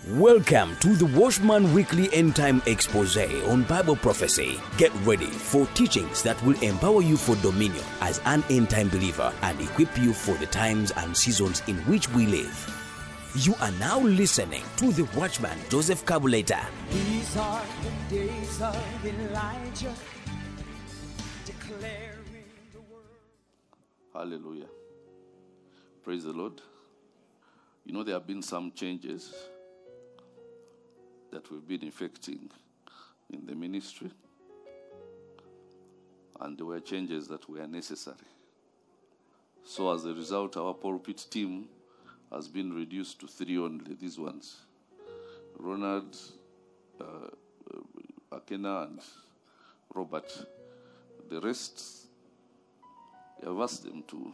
Welcome to the Watchman Weekly End Time Expose on Bible Prophecy. Get ready for teachings that will empower you for dominion as an end time believer and equip you for the times and seasons in which we live. You are now listening to the Watchman Joseph Kabuleta. These are the days of Elijah, declaring the word. Hallelujah. Praise the Lord. You know, there have been some changes that we've been effecting in the ministry, and there were changes that were necessary. So as a result, our pulpit team has been reduced to 3 only, these ones. Ronald, Akena, and Robert. The rest, I've asked them to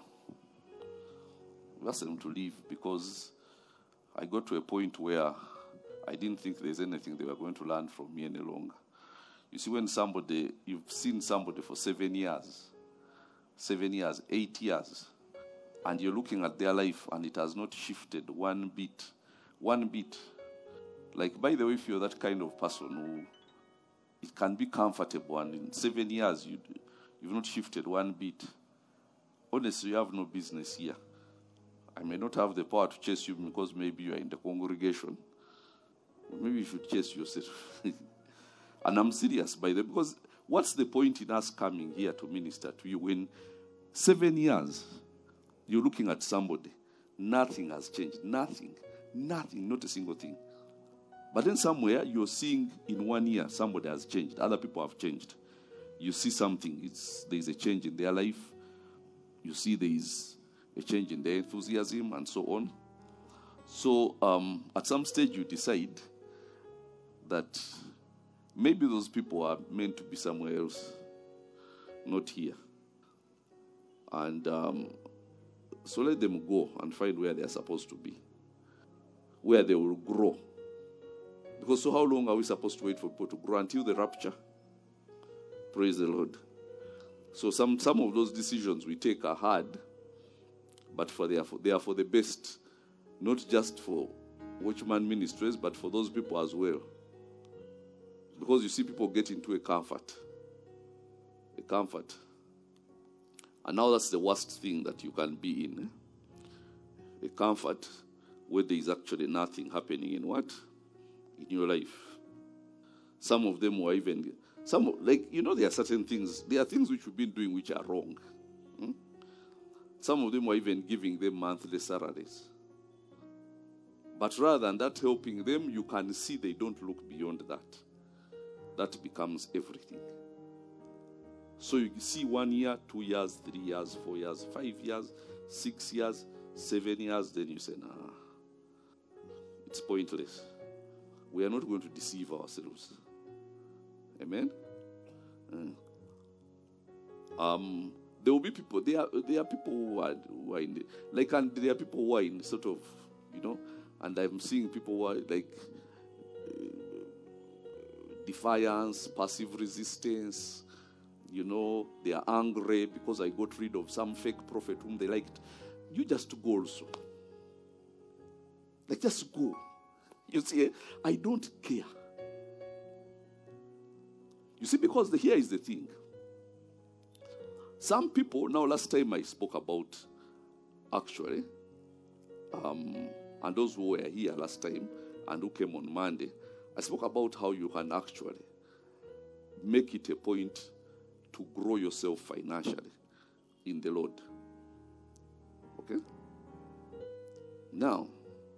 leave because I got to a point where I didn't think there's anything they were going to learn from me any longer. You see, when you've seen somebody for 7 years, 8 years, and you're looking at their life and it has not shifted one bit. Like, by the way, if you're that kind of person who it can be comfortable and in 7 years you've not shifted one bit, honestly, you have no business here. I may not have the power to chase you because maybe you are in the congregation. Maybe you should chase yourself. And I'm serious by that, because what's the point in us coming here to minister to you when 7 years you're looking at somebody, nothing has changed, nothing, not a single thing. But then somewhere you're seeing in 1 year somebody has changed, other people have changed. You see something, there's a change in their life. You see there's a change in their enthusiasm and so on. So at some stage you decide that maybe those people are meant to be somewhere else, not here. And so let them go and find where they are supposed to be, where they will grow. Because so how long are we supposed to wait for people to grow? Until the rapture. Praise the Lord. So some of those decisions we take are hard, but they are for the best, not just for Watchman Ministries, but for those people as well. Because you see people get into a comfort. And now that's the worst thing that you can be in. A comfort where there is actually nothing happening in what? In your life. Some of them were even, there are certain things, there are things which we've been doing which are wrong. Some of them were even giving them monthly salaries. But rather than that helping them, you can see they don't look beyond that. That becomes everything. So you see 1 year, 2 years, 3 years, 4 years, 5 years, 6 years, 7 years, then you say, nah, it's pointless. We are not going to deceive ourselves. Amen? There will be people, there are people who are in the, and there are people who are in sort of, and I'm seeing people who are like defiance, passive resistance, they are angry because I got rid of some fake prophet whom they liked. You just go also. Just go. You see, I don't care. You see, because here is the thing. Some people, now last time I spoke about, actually, and those who were here last time and who came on Monday, I spoke about how you can actually make it a point to grow yourself financially in the Lord. Okay? Now,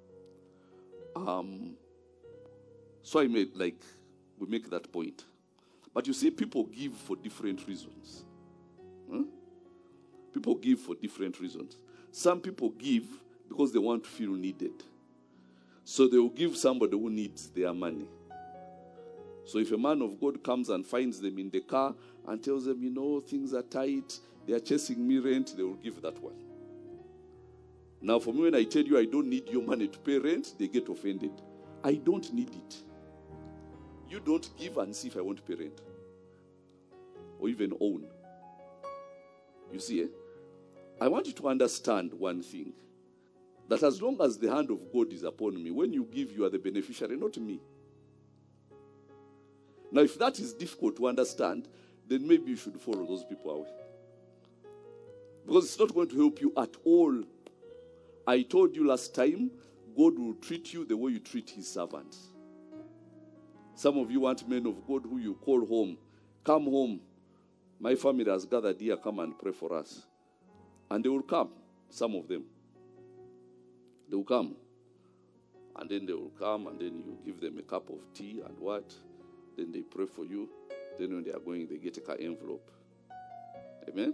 so we make that point. But you see, people give for different reasons. People give for different reasons. Some people give because they want to feel needed. So they will give somebody who needs their money. So if a man of God comes and finds them in the car and tells them, things are tight, they are chasing me rent, they will give that one. Now for me, when I tell you I don't need your money to pay rent, they get offended. I don't need it. You don't give and see if I want to pay rent. Or even own. You see, I want you to understand one thing. That as long as the hand of God is upon me, when you give, you are the beneficiary, not me. Now, if that is difficult to understand, then maybe you should follow those people away. Because it's not going to help you at all. I told you last time, God will treat you the way you treat his servants. Some of you want men of God who you call home. Come home. My family has gathered here. Come and pray for us. And they will come, some of them. They will come. And then they will come, and then you give them a cup of tea and what? Then they pray for you. Then when they are going, they get an envelope. Amen?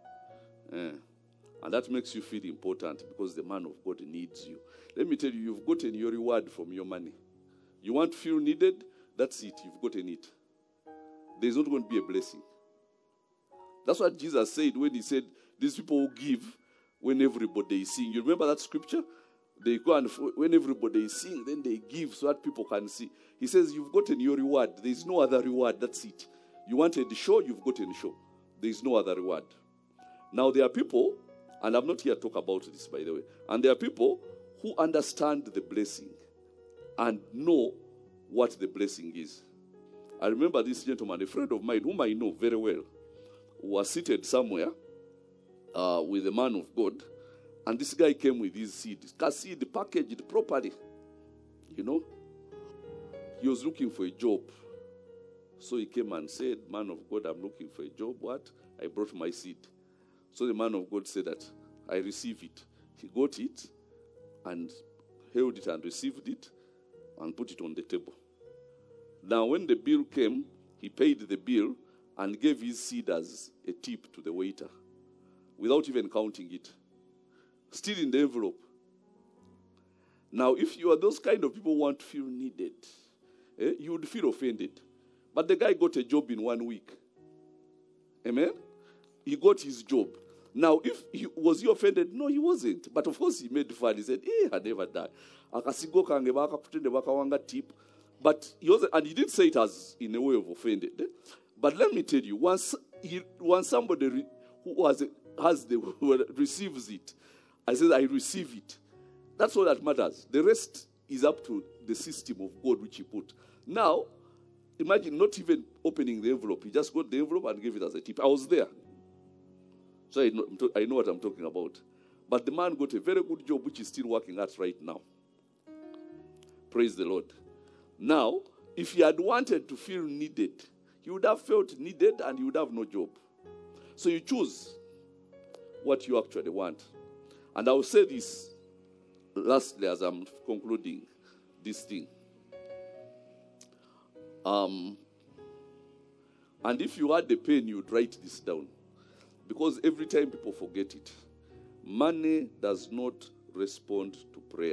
And that makes you feel important because the man of God needs you. Let me tell you, you've gotten your reward from your money. You want to feel needed? That's it. You've gotten it. There's not going to be a blessing. That's what Jesus said when he said, these people will give when everybody is seeing. You remember that scripture? They go and when everybody is seeing, then they give so that people can see. He says, you've gotten your reward. There is no other reward. That's it. You wanted the show, you've gotten the show. There is no other reward. Now there are people, and I'm not here to talk about this, by the way, and there are people who understand the blessing and know what the blessing is. I remember this gentleman, a friend of mine, whom I know very well, was seated somewhere with a man of God, and this guy came with his seed. Seed packaged properly. You know? He was looking for a job. So he came and said, man of God, I'm looking for a job. What? I brought my seed. So the man of God said that, I receive it. He got it and held it and received it and put it on the table. Now when the bill came, he paid the bill and gave his seed as a tip to the waiter without even counting it. Still in the envelope. Now, if you are those kind of people who want to feel needed, you would feel offended. But the guy got a job in 1 week. Amen? He got his job. Now, was he offended? No, he wasn't. But of course, he made fun. He said, I never died. But he didn't say it as in a way of offended. But let me tell you, once somebody who receives it, I said, I receive it. That's all that matters. The rest is up to the system of God which he put. Now, imagine not even opening the envelope. He just got the envelope and gave it as a tip. I was there. So I know what I'm talking about. But the man got a very good job which he's still working at right now. Praise the Lord. Now, if he had wanted to feel needed, he would have felt needed and he would have no job. So you choose what you actually want. And I will say this lastly as I'm concluding this thing. And if you had the pen, you'd write this down. Because every time people forget it. Money does not respond to prayer.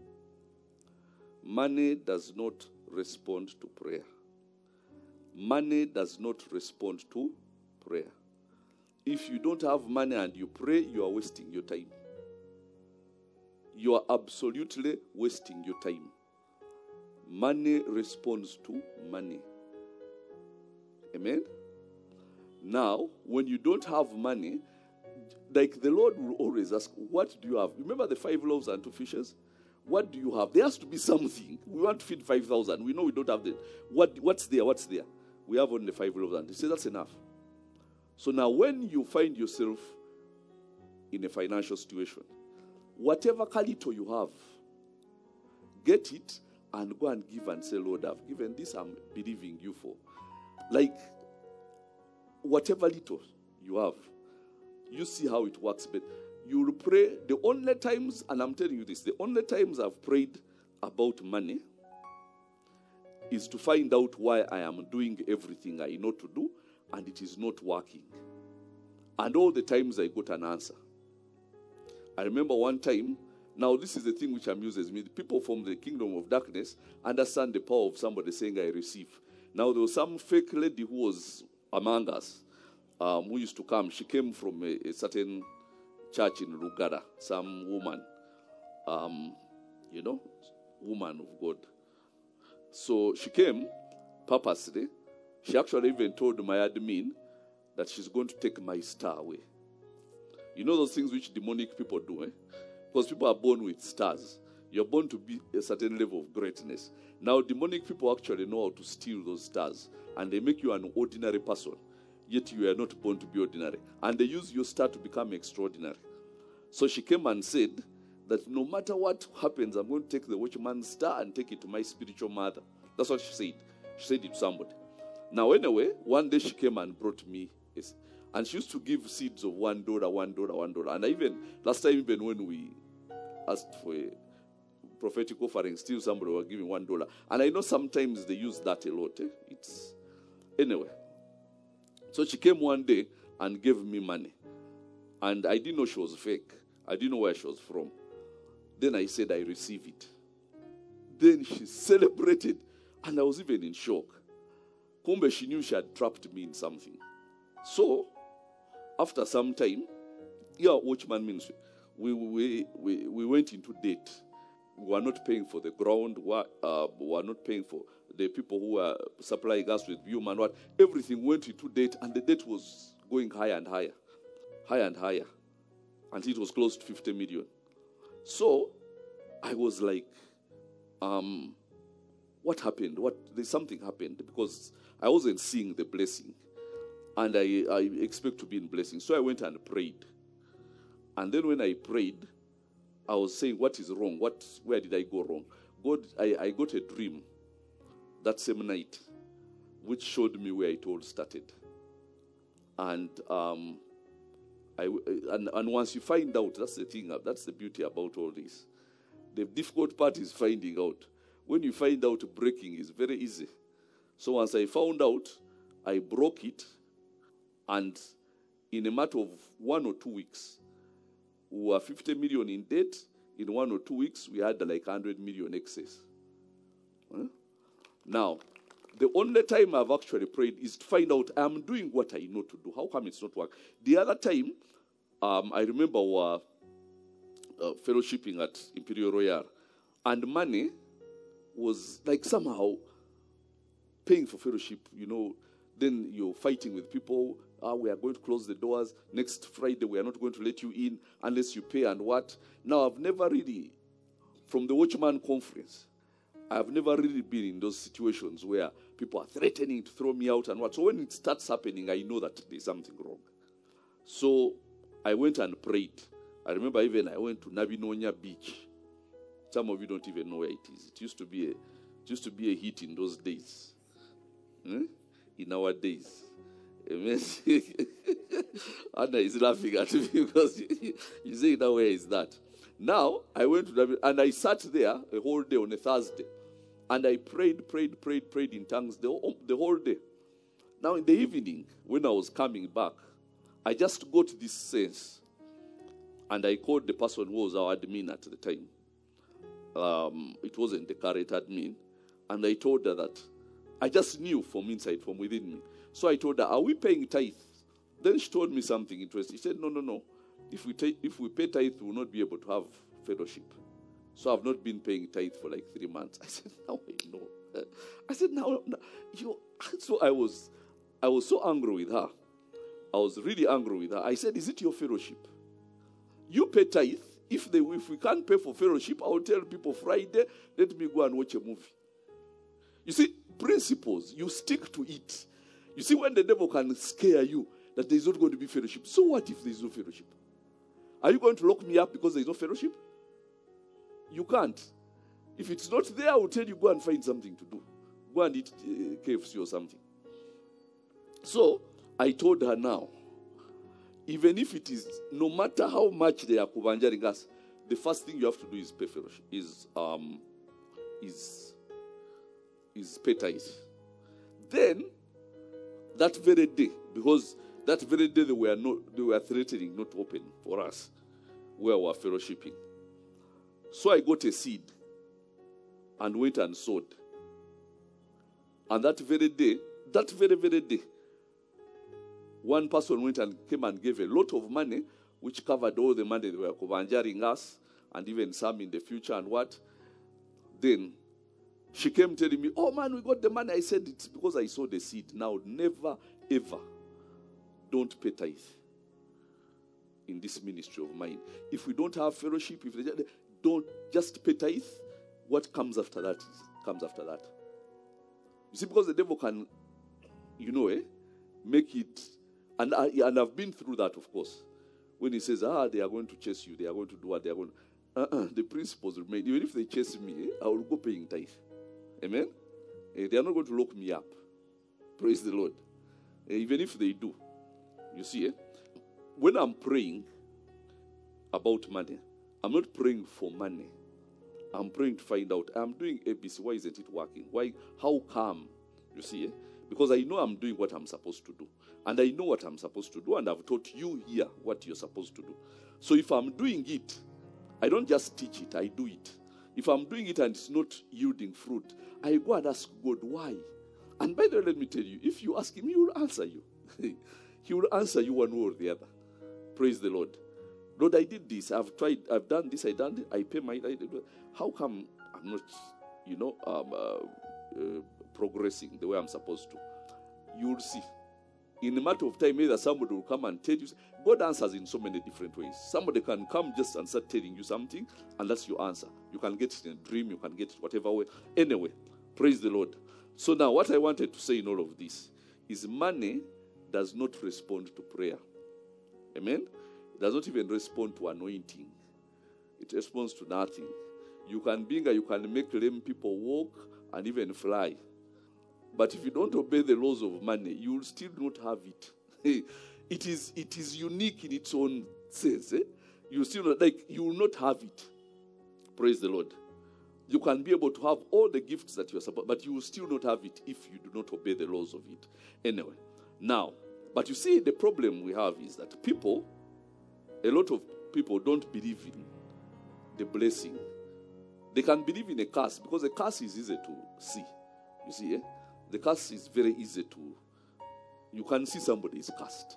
Money does not respond to prayer. Money does not respond to prayer. If you don't have money and you pray, you are wasting your time. You are absolutely wasting your time. Money responds to money. Amen? Now, when you don't have money, like the Lord will always ask, what do you have? Remember the 5 loaves and 2 fishes? What do you have? There has to be something. We want to feed 5,000. We know we don't have that. What's there? What's there? We have only 5 loaves and he said that's enough. So now when you find yourself in a financial situation, whatever little you have, get it and go and give and say, Lord, I've given this, I'm believing you for. Like, whatever little you have, you see how it works. But you will pray the only times, and I'm telling you this, the only times I've prayed about money is to find out why I am doing everything I know to do and it is not working. And all the times I got an answer. I remember one time, now this is the thing which amuses me. The people from the kingdom of darkness understand the power of somebody saying, I receive. Now there was some fake lady who was among us, who used to come. She came from a certain church in Lugara, some woman, woman of God. So she came purposely. She actually even told my admin that she's going to take my star away. You know those things which demonic people do, Because people are born with stars. You're born to be a certain level of greatness. Now, demonic people actually know how to steal those stars, and they make you an ordinary person, yet you are not born to be ordinary. And they use your star to become extraordinary. So she came and said that no matter what happens, I'm going to take the watchman's star and take it to my spiritual mother. That's what she said. She said it to somebody. Now, anyway, one day she came and brought me, and she used to give seeds of $1, $1. And even last time, even when we asked for a prophetic offering, still somebody was giving $1. And I know sometimes they use that a lot. Anyway. So she came one day and gave me money. And I didn't know she was fake. I didn't know where she was from. Then I said, I receive it. Then she celebrated. And I was even in shock. Kumbe, she knew she had trapped me in something. So, after some time, watchman ministry, we went into debt. We were not paying for the ground. We were not paying for the people who were supplying us with human what. Everything went into debt, and the debt was going higher and higher. Higher and higher. Until it was close to 50 million. So, I was like, what happened? Something happened because I wasn't seeing the blessing. And I expect to be in blessing. So I went and prayed. And then when I prayed, I was saying, what is wrong? Where did I go wrong? God, I got a dream that same night, which showed me where it all started. And and once you find out, that's the thing, that's the beauty about all this. The difficult part is finding out. When you find out, breaking is very easy. So once I found out, I broke it, and in a matter of 1 or 2 weeks, we were 50 million in debt. In 1 or 2 weeks, we had like 100 million excess. Now, the only time I've actually prayed is to find out I'm doing what I know to do. How come it's not working? The other time, I remember we were fellowshipping at Imperial Royal, and money was like somehow paying for fellowship, then you're fighting with people. We are going to close the doors. Next Friday, we are not going to let you in unless you pay and what. Now, I've never really, from the Watchman Conference, I've never really been in those situations where people are threatening to throw me out and what. So when it starts happening, I know that there's something wrong. So I went and prayed. I remember even I went to Nabinonia Beach. Some of you don't even know where it is. It used to be a hit in those days. In our days. Anna is laughing at me because you say, now where is that? Now, I went to Nabinonia and I sat there a whole day on a Thursday. And I prayed in tongues the whole day. Now, in the evening, when I was coming back, I just got this sense. And I called the person who was our admin at the time. It wasn't the current admin. And I told her that I just knew from inside, from within me. So I told her, are we paying tithe? Then she told me something interesting. She said, no. If we pay tithe, we will not be able to have fellowship. So I've not been paying tithe for like 3 months. I said, now I know. I said, now. So I was so angry with her. I was really angry with her. I said, is it your fellowship? You pay tithe. If we can't pay for fellowship, I will tell people Friday, let me go and watch a movie. You see, principles, you stick to it. You see, when the devil can scare you that there is not going to be fellowship, so what if there is no fellowship? Are you going to lock me up because there is no fellowship? You can't. If it's not there, I will tell you, go and find something to do. Go and eat KFC or something. So, I told her now, even if it is, no matter how much they are kubanjaring us, the first thing you have to do is pay fellowship, is pay tithe. Then, that very day, because that very day they were threatening not to open for us where we were fellowshipping. So I got a seed and went and sowed. And that very very day, one person went and came and gave a lot of money, which covered all the money they were kubanjaring us, and even some in the future and what. Then she came telling me, oh man, we got the money. I said, it's because I sowed the seed. Now, never, ever, don't pay tithe. in this ministry of mine. If we don't have fellowship, if they don't just pay tithe, what comes after that comes after that. You see, because the devil can, make it, and I've been through that, of course. When he says, they are going to chase you, they are going to do what they are going to, the principles remain. Even if they chase me, I will go paying tithe. Amen? They are not going to lock me up. Praise the Lord. Even if they do. You see, when I'm praying about money, I'm not praying for money. I'm praying to find out, I'm doing ABC, why isn't it working? Why? How come? You see, because I know I'm doing what I'm supposed to do. And I know what I'm supposed to do, and I've taught you here what you're supposed to do. So if I'm doing it, I don't just teach it, I do it. If I'm doing it and it's not yielding fruit, I go and ask God why. And by the way, let me tell you, if you ask him, he will answer you. He will answer you one way or the other. Praise the Lord. Lord, I did this. I've tried. I've done this. I done it. I pay my. How come I'm not, progressing the way I'm supposed to? You will see. In a matter of time, either somebody will come and tell you. God answers in so many different ways. Somebody can come just and start telling you something, and that's your answer. You can get it in a dream. You can get it whatever way. Anyway, praise the Lord. So now, what I wanted to say in all of this is money does not respond to prayer. Amen? It does not even respond to anointing. It responds to nothing. You can make lame people walk and even fly. But if you don't obey the laws of money, you will still not have it. It is unique in its own sense. You will not have it. Praise the Lord. You can be able to have all the gifts that you're supposed, but you will still not have it if you do not obey the laws of it. Anyway, now, but you see, the problem we have is that a lot of people don't believe in the blessing. They can believe in a curse because a curse is easy to see. You see, the curse is very easy to. You can see somebody is cursed.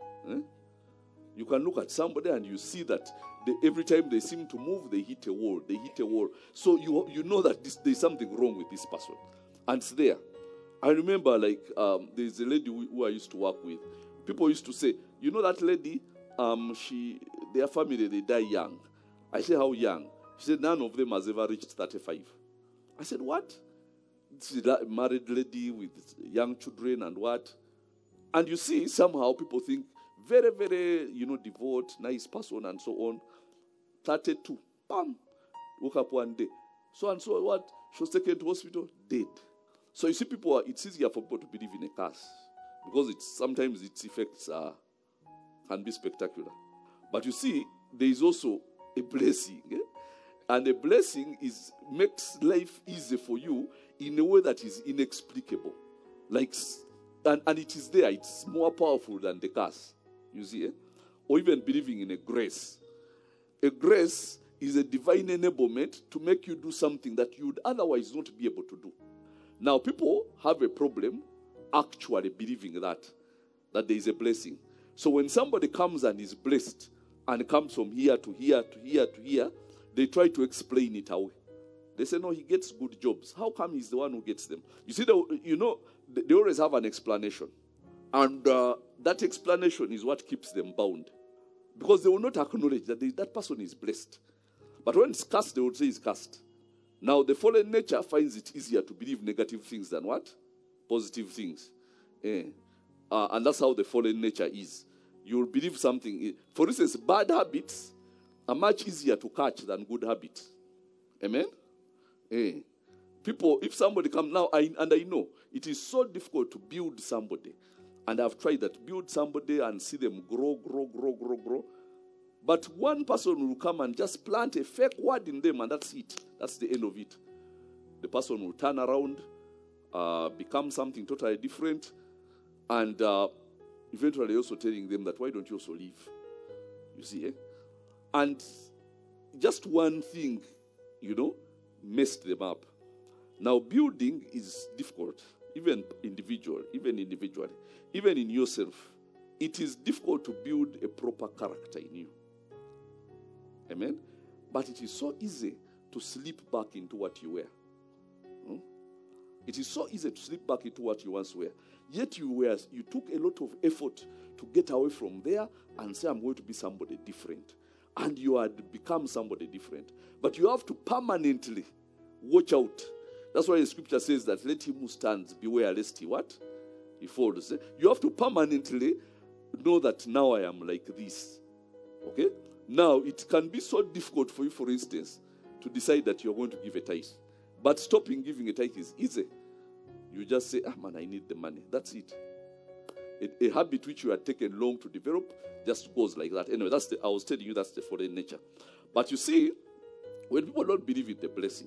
You can look at somebody and you see that every time they seem to move, they hit a wall. So you know that there's something wrong with this person. And it's there. I remember there's a lady who I used to work with. People used to say, you know that lady, their family, they die young. I said, how young? She said, none of them has ever reached 35. I said, what? She's a married lady with young children and what? And you see, somehow people think, very, very, devout, nice person and so on. 32, bam, woke up one day. So and so what? She was taken to hospital, dead. So you see, it's easier for people to believe in a curse because sometimes its effects can be spectacular. But you see, there is also a blessing, and a blessing makes life easy for you in a way that is inexplicable. And it is there; it's more powerful than the curse. You see, or even believing in a grace. A grace is a divine enablement to make you do something that you would otherwise not be able to do. Now, people have a problem actually believing that there is a blessing. So when somebody comes and is blessed and comes from here to here to here to here, they try to explain it away. They say, no, he gets good jobs. How come he's the one who gets them? You see, they always have an explanation. And that explanation is what keeps them bound. Because they will not acknowledge that person is blessed. But when it's cursed, they will say it's cursed. Now, the fallen nature finds it easier to believe negative things than what? Positive things. And that's how the fallen nature is. You will believe something. For instance, bad habits are much easier to catch than good habits. Amen? People, if somebody comes now, I know, it is so difficult to build somebody. And I've tried that. Build somebody and see them grow. But one person will come and just plant a fake word in them, and that's it. That's the end of it. The person will turn around, become something totally different, and eventually also telling them that, why don't you also leave? You see, And just one thing, messed them up. Now, building is difficult, even individually, even in yourself. It is difficult to build a proper character in you. Amen? But it is so easy to slip back into what you were. It is so easy to slip back into what you once were. Yet you took a lot of effort to get away from there and say, I'm going to be somebody different. And you had become somebody different. But you have to permanently watch out. That's why the scripture says that let him who stands beware lest he what? He falls. You have to permanently know that now I am like this. Okay? Now, it can be so difficult for you, for instance, to decide that you're going to give a tithe. But stopping giving a tithe is easy. You just say, man, I need the money. That's it. A habit which you had taken long to develop just goes like that. Anyway, I was telling you that's the fallen nature. But you see, when people don't believe in the blessing,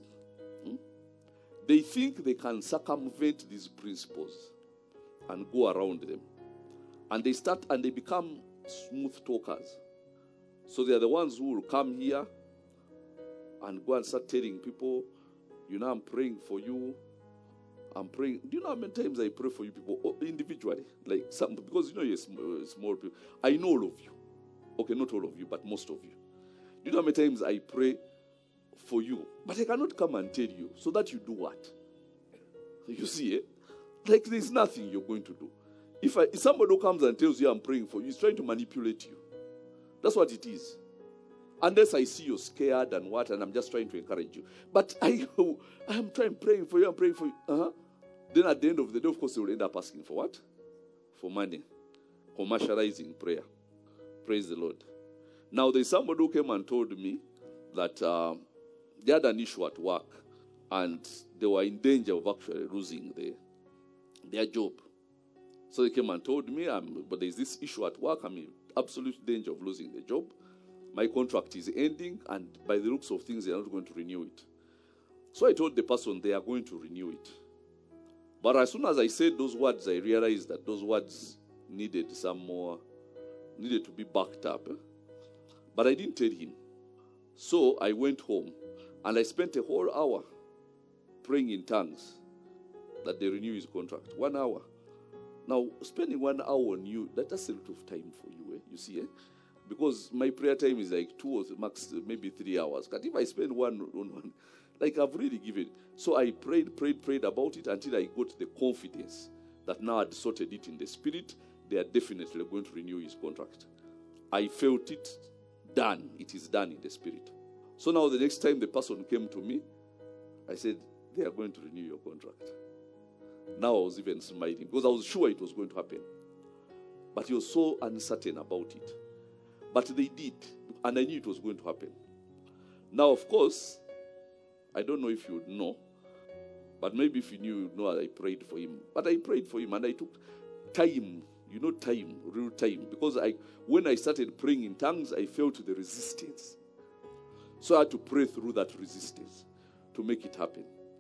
they think they can circumvent these principles and go around them. And they become smooth talkers. So they are the ones who will come here and go and start telling people, I'm praying for you. I'm praying. Do you know how many times I pray for you people individually? Like some, because you're small people. I know all of you. Okay, not all of you, but most of you. Do you know how many times I pray for you? But I cannot come and tell you so that you do what? You see, like there's nothing you're going to do. If somebody who comes and tells you I'm praying for you, he's trying to manipulate you. That's what it is. Unless I see you're scared and I'm just trying to encourage you. But I'm praying for you, I'm praying for you. Then at the end of the day, of course, they will end up asking for what? For money. Commercializing prayer. Praise the Lord. Now, there's somebody who came and told me that they had an issue at work and they were in danger of actually losing their job. So they came and told me, but there's this issue at work. I'm in absolute danger of losing the job. My contract is ending, and by the looks of things, they are not going to renew it. So I told the person they are going to renew it. But as soon as I said those words, I realized that those words needed to be backed up. But I didn't tell him. So I went home, and I spent a whole hour praying in tongues that they renew his contract. 1 hour. Now, spending 1 hour on you, that's a lot of time for you, you see, Because my prayer time is like 2 or max, maybe 3 hours. But if I spend one on one, like I've really given. So I prayed about it until I got the confidence that now I'd sorted it in the spirit. They are definitely going to renew his contract. I felt it done. It is done in the spirit. So now the next time the person came to me, I said, they are going to renew your contract. Now I was even smiling because I was sure it was going to happen. But he was so uncertain about it. But they did, and I knew it was going to happen. Now, of course, I don't know if you would know, but maybe if you knew, you'd know I prayed for him. But I prayed for him, and I took time, real time. Because when I started praying in tongues, I felt the resistance. So I had to pray through that resistance to make it happen.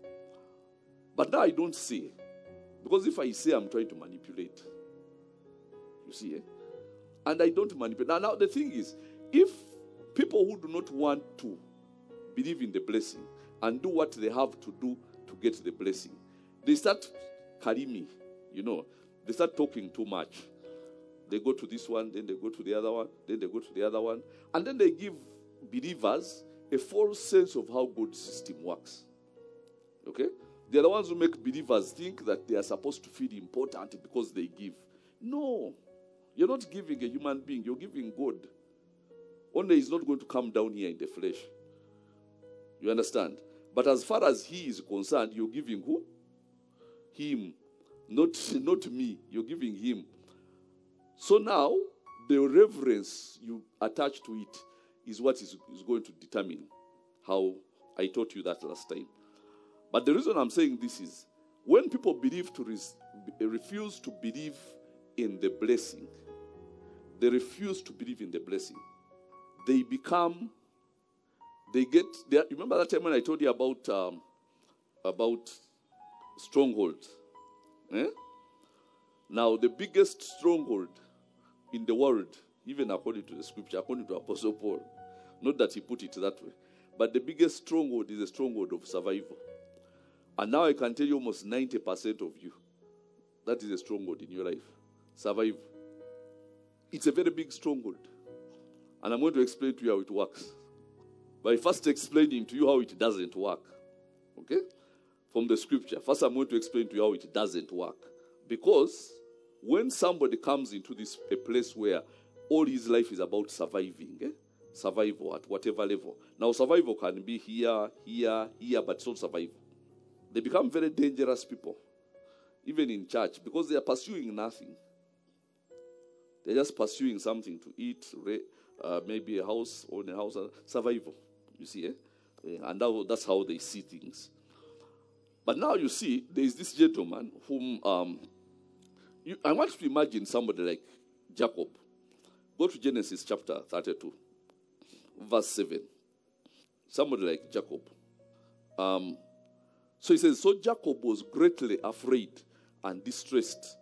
But now I don't say. Because if I say, I'm trying to manipulate. You see, And I don't manipulate. Now, the thing is, if people who do not want to believe in the blessing and do what they have to do to get the blessing, they start karimi, They start talking too much. They go to this one, then they go to the other one, then they go to the other one. And then they give believers a false sense of how God's system works. Okay? They're the ones who make believers think that they are supposed to feel important because they give. No. You're not giving a human being. You're giving God. Only he's not going to come down here in the flesh. You understand? But as far as he is concerned, you're giving who? Him. Not me. You're giving him. So now, the reverence you attach to it is what is going to determine how I taught you that last time. But the reason I'm saying this is, when people refuse to believe in the blessing, they refuse to believe in the blessing. Remember that time when I told you about strongholds? Now, the biggest stronghold in the world, even according to the scripture, according to Apostle Paul, not that he put it that way, but the biggest stronghold is the stronghold of survival. And now I can tell you almost 90% of you, that is a stronghold in your life. Survival. It's a very big stronghold. And I'm going to explain to you how it works. By first explaining to you how it doesn't work. Okay? from the scripture. First, I'm going to explain to you how it doesn't work. Because when somebody comes into a place where all his life is about surviving, survival at whatever level. Now, survival can be here, but it's not survival. They become very dangerous people, even in church, because they are pursuing nothing. They're just pursuing something to eat, maybe a house, own a house, survival. You see, and that's how they see things. But now you see, there is this gentleman whom I want you to imagine somebody like Jacob. Go to Genesis chapter 32, verse 7. Somebody like Jacob. So he says, so Jacob was greatly afraid and distressed.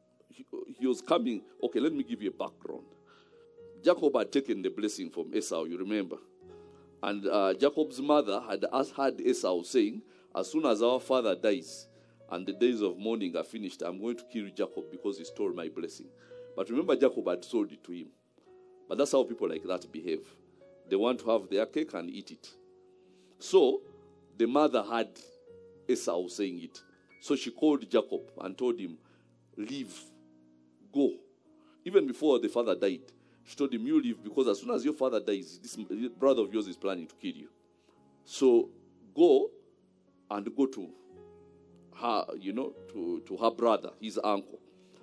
He was coming. Okay, let me give you a background. Jacob had taken the blessing from Esau, you remember. And Jacob's mother had heard Esau saying, as soon as our father dies and the days of mourning are finished, I'm going to kill Jacob because he stole my blessing. But remember, Jacob had sold it to him. But that's how people like that behave. They want to have their cake and eat it. So the mother had Esau saying it. So she called Jacob and told him, leave, go. Even before the father died, she told him, you leave, because as soon as your father dies, this brother of yours is planning to kill you. So go and go to her, to her brother, his uncle.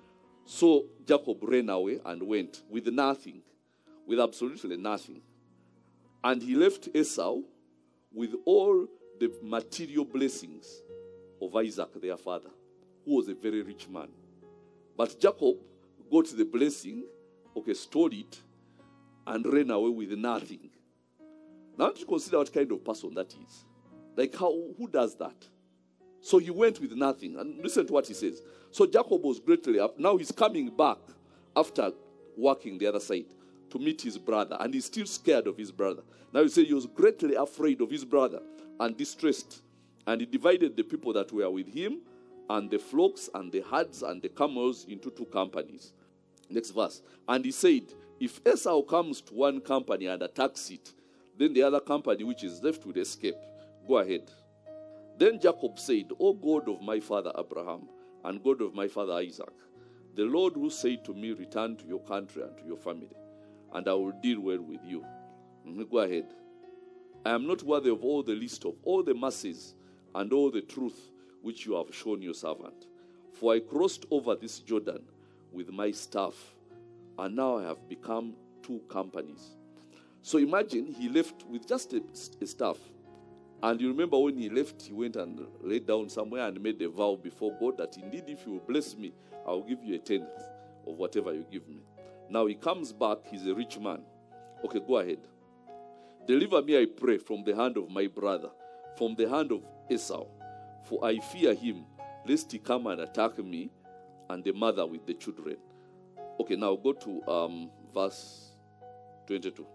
So Jacob ran away and went with nothing, with absolutely nothing. And he left Esau with all the material blessings of Isaac, their father, who was a very rich man. But Jacob got the blessing, stole it, and ran away with nothing. Now, don't you consider what kind of person that is? Like, who does that? So he went with nothing. And listen to what he says. So Jacob was greatly up. Now he's coming back after working the other side to meet his brother. And he's still scared of his brother. Now he said he was greatly afraid of his brother and distressed. And he divided the people that were with him and the flocks and the herds and the camels into two companies. Next verse. And he said, if Esau comes to one company and attacks it, then the other company which is left will escape. Go ahead. Then Jacob said, O God of my father Abraham and God of my father Isaac, the Lord who said to me, return to your country and to your family, and I will deal well with you. Go ahead. I am not worthy of all the list of all the mercies and all the truth which you have shown your servant. For I crossed over this Jordan with my staff, and now I have become two companies. So imagine he left with just a staff. And you remember when he left, he went and laid down somewhere and made a vow before God that indeed if you will bless me, I will give you a tenth of whatever you give me. Now he comes back, he's a rich man. Okay, go ahead. Deliver me, I pray, from the hand of my brother, from the hand of Esau, for I fear him, lest he come and attack me and the mother with the children. Okay, now go to verse 22.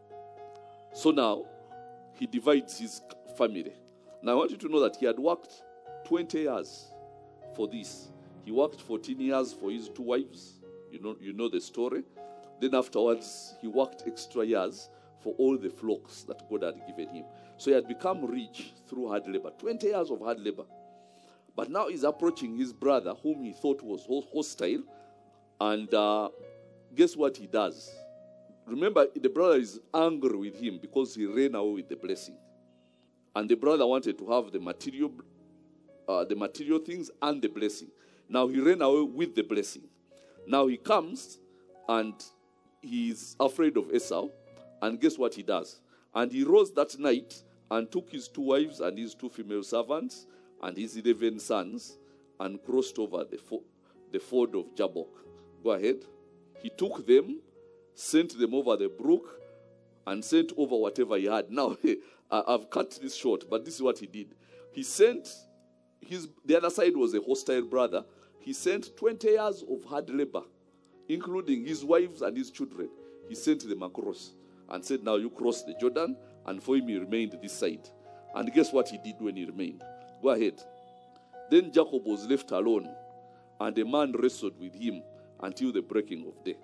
So now, he divides his family. Now I want you to know that he had worked 20 years for this. He worked 14 years for his two wives. You know the story. Then afterwards, he worked extra years for all the flocks that God had given him. So he had become rich through hard labor. 20 years of hard labor. But now he's approaching his brother, whom he thought was hostile. And guess what he does? Remember, the brother is angry with him because he ran away with the blessing. And the brother wanted to have the material things and the blessing. Now he ran away with the blessing. Now he comes and he's afraid of Esau. And guess what he does? And he rose that night and took his two wives and his two female servants and his 11 sons and crossed over the ford of Jabbok. Go ahead. He took them, sent them over the brook, and sent over whatever he had. Now, I've cut this short, but this is what he did. He sent, the other side was a hostile brother. He sent 20 years of hard labor, including his wives and his children. He sent them across and said, now you cross the Jordan, and for him he remained this side. And guess what he did when he remained? Go ahead. Then Jacob was left alone, and a man wrestled with him until the breaking of day.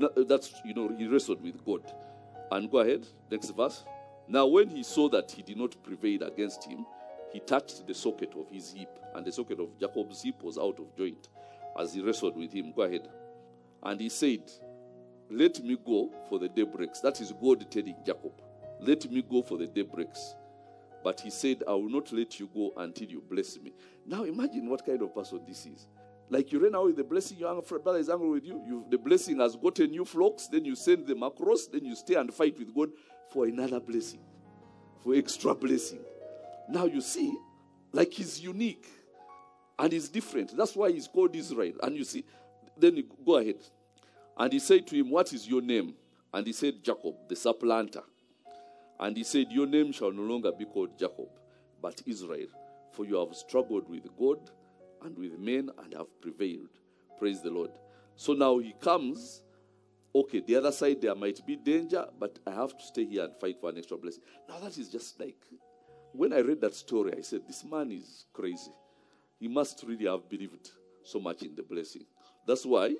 He wrestled with God. And go ahead, next verse. Now when he saw that he did not prevail against him, he touched the socket of his hip, and the socket of Jacob's hip was out of joint as he wrestled with him. Go ahead. And he said, let me go for the daybreaks. That is God telling Jacob, let me go for the daybreaks. But he said, I will not let you go until you bless me. Now imagine what kind of person this is. Like you ran out with the blessing, your brother is angry with you. The blessing has gotten you flocks, then you send them across, then you stay and fight with God for another blessing, for extra blessing. Now you see, like he's unique and he's different. That's why he's called Israel. And you see, then you go ahead. And he said to him, what is your name? And he said, Jacob, the supplanter. And he said, your name shall no longer be called Jacob, but Israel, for you have struggled with God and with men and have prevailed. Praise the Lord. So now he comes, okay, the other side there might be danger, but I have to stay here and fight for an extra blessing. Now that is just like, when I read that story, I said, this man is crazy. He must really have believed so much in the blessing. That's why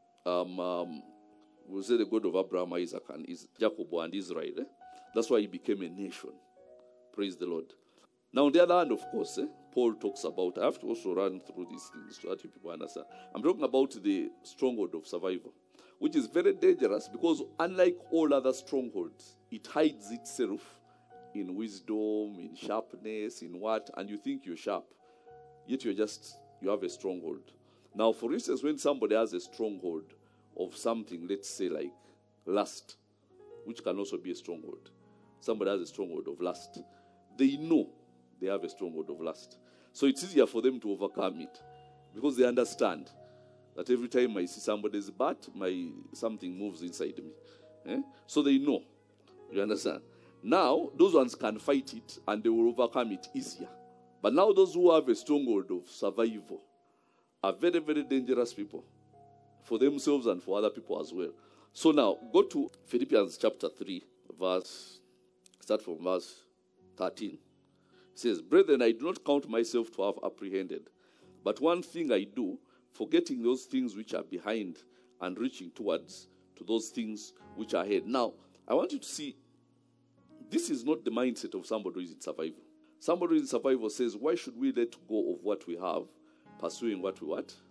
we'll say the God of Abraham, Isaac, and Jacob and Israel. That's why he became a nation. Praise the Lord. Now, on the other hand, of course, Paul talks about, I have to also run through these things so that you people understand. I'm talking about the stronghold of survival, which is very dangerous because unlike all other strongholds, it hides itself in wisdom, in sharpness, in what, and you think you're sharp, yet you have a stronghold. Now, for instance, when somebody has a stronghold of something, let's say like lust, which can also be a stronghold. Somebody has a stronghold of lust. They know they have a stronghold of lust. So it's easier for them to overcome it because they understand that every time I see somebody's butt, something moves inside me. So they know. You understand? Now, those ones can fight it and they will overcome it easier. But now those who have a stronghold of survival are very, very dangerous people for themselves and for other people as well. So now, go to Philippians chapter 3, start from verse 13. It says, brethren, I do not count myself to have apprehended, but one thing I do, forgetting those things which are behind and reaching towards to those things which are ahead. Now, I want you to see, this is not the mindset of somebody who is in survival. Somebody who is in survival says, why should we let go of what we have, pursuing what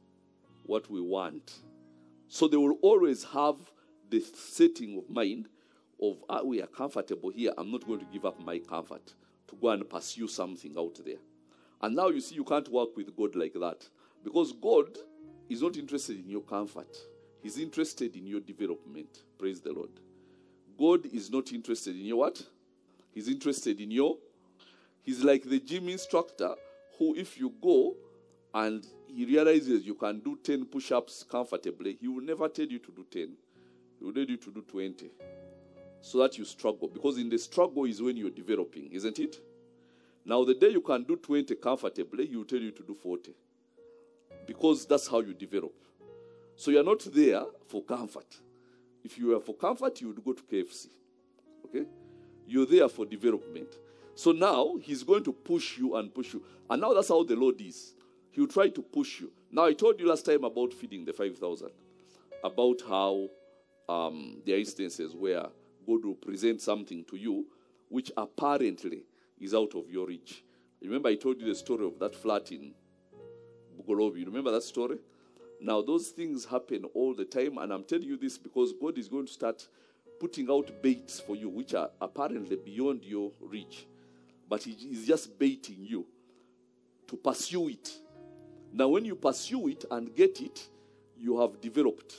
we want? So they will always have the setting of mind of, we are comfortable here, I'm not going to give up my comfort to go and pursue something out there. And now you see you can't work with God like that. Because God is not interested in your comfort. He's interested in your development. Praise the Lord. God is not interested in your what? He's interested in he's like the gym instructor who if you go and he realizes you can do 10 push-ups comfortably, he will never tell you to do 10. He will tell you to do 20. So that you struggle. Because in the struggle is when you're developing, isn't it? Now the day you can do 20 comfortably, he will tell you to do 40. Because that's how you develop. So you're not there for comfort. If you were for comfort, you would go to KFC. Okay? You're there for development. So now he's going to push you and push you. And now that's how the Lord is. He will try to push you. Now I told you last time about feeding the 5,000. About how there are instances where God will present something to you which apparently is out of your reach. Remember I told you the story of that flat in Bugolobi. You remember that story? Now those things happen all the time, and I'm telling you this because God is going to start putting out baits for you which are apparently beyond your reach. But He is just baiting you to pursue it. Now when you pursue it and get it, you have developed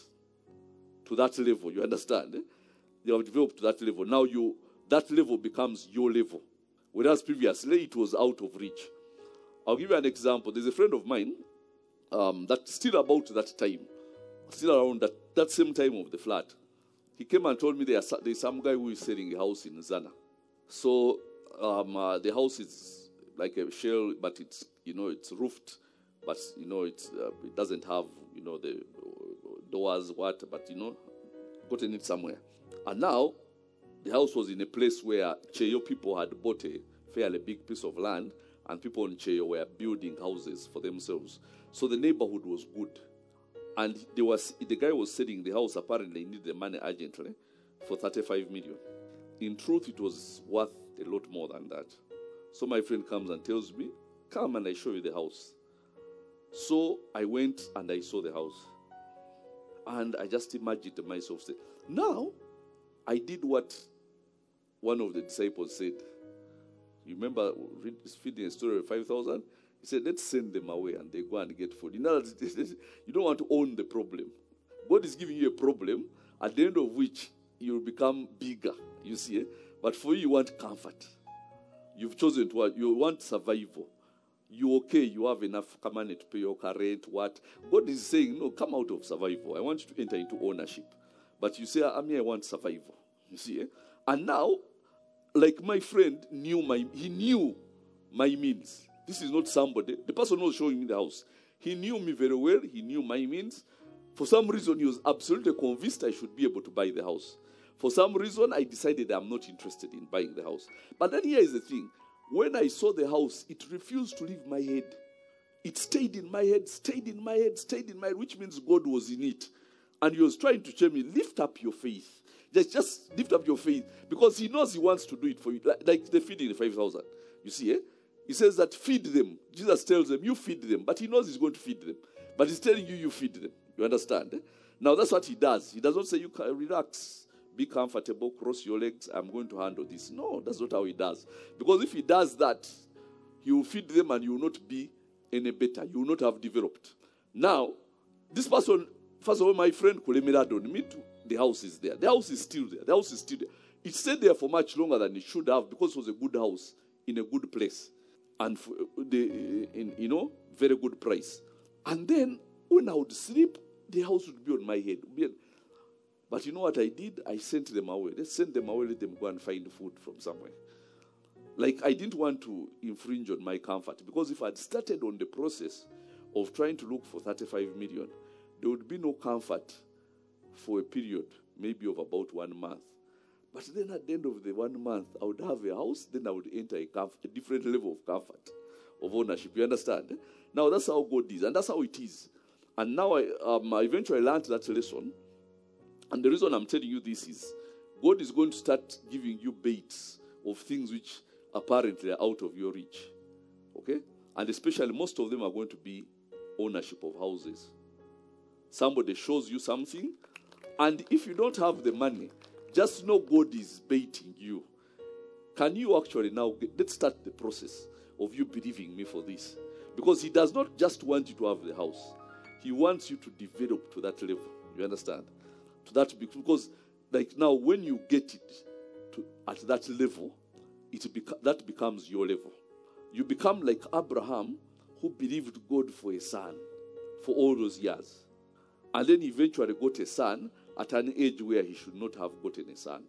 to that level. You understand? You have developed to that level. Now that level becomes your level. Whereas previously it was out of reach. I'll give you an example. There's a friend of mine that's still about that time. Still around that same time of the flood. He came and told me there's some guy who is selling a house in Zana. So the house is like a shell, but it's roofed, but it doesn't have the doors, but gotten it somewhere. And now the house was in a place where Cheyo people had bought a fairly big piece of land, and people in Cheyo were building houses for themselves. So the neighborhood was good. And the guy was selling the house, apparently he needed the money urgently, for 35 million. In truth, it was worth a lot more than that. So my friend comes and tells me, come and I show you the house. So I went and I saw the house. And I just imagined myself saying, now I did what one of the disciples said. You remember feeding a story of 5,000? He said, let's send them away and they go and get food. You know, you don't want to own the problem. God is giving you a problem at the end of which you'll become bigger, you see. But for you want comfort. You've chosen to, you want survival. You're okay, you have enough money to pay your car rent, what? God is saying, no, come out of survival. I want you to enter into ownership. But you say, I want survival. You see. And now, like my friend knew my means. This is not somebody. The person who was showing me the house. He knew me very well. He knew my means. For some reason, he was absolutely convinced I should be able to buy the house. For some reason, I decided I'm not interested in buying the house. But then here is the thing. When I saw the house, it refused to leave my head. It stayed in my head, stayed in my head, stayed in my head, which means God was in it. And he was trying to tell me, lift up your faith. Just lift up your faith. Because he knows he wants to do it for you. Like the feeding the 5,000. You see, He says that feed them. Jesus tells them, you feed them. But he knows he's going to feed them. But he's telling you, you feed them. You understand? Now that's what he does. He does not say, you can relax, be comfortable, cross your legs, I'm going to handle this. No, that's not how he does. Because if he does that, he will feed them and you will not be any better. You will not have developed. Now, this person, first of all, my friend Kulemirado, me too, the house is there. The house is still there. The house is still there. It stayed there for much longer than it should have because it was a good house in a good place. And for very good price. And then when I would sleep, the house would be on my head. But you know what I did? I sent them away. Let's send them away, let them go and find food from somewhere. Like, I didn't want to infringe on my comfort. Because if I'd started on the process of trying to look for 35 million, there would be no comfort for a period, maybe of about 1 month. But then at the end of the 1 month, I would have a house, then I would enter a different level of comfort, of ownership. You understand? Now, that's how God is, and that's how it is. And now I eventually learned that lesson. And the reason I'm telling you this is, God is going to start giving you baits of things which apparently are out of your reach. Okay? And especially most of them are going to be ownership of houses. Somebody shows you something, and if you don't have the money, just know God is baiting you. Can you actually now, let's start the process of you believing me for this. Because he does not just want you to have the house. He wants you to develop to that level. You understand? To that, because like now when you get it at that level, that becomes your level. You become like Abraham, who believed God for a son for all those years. And then eventually got a son at an age where he should not have gotten a son.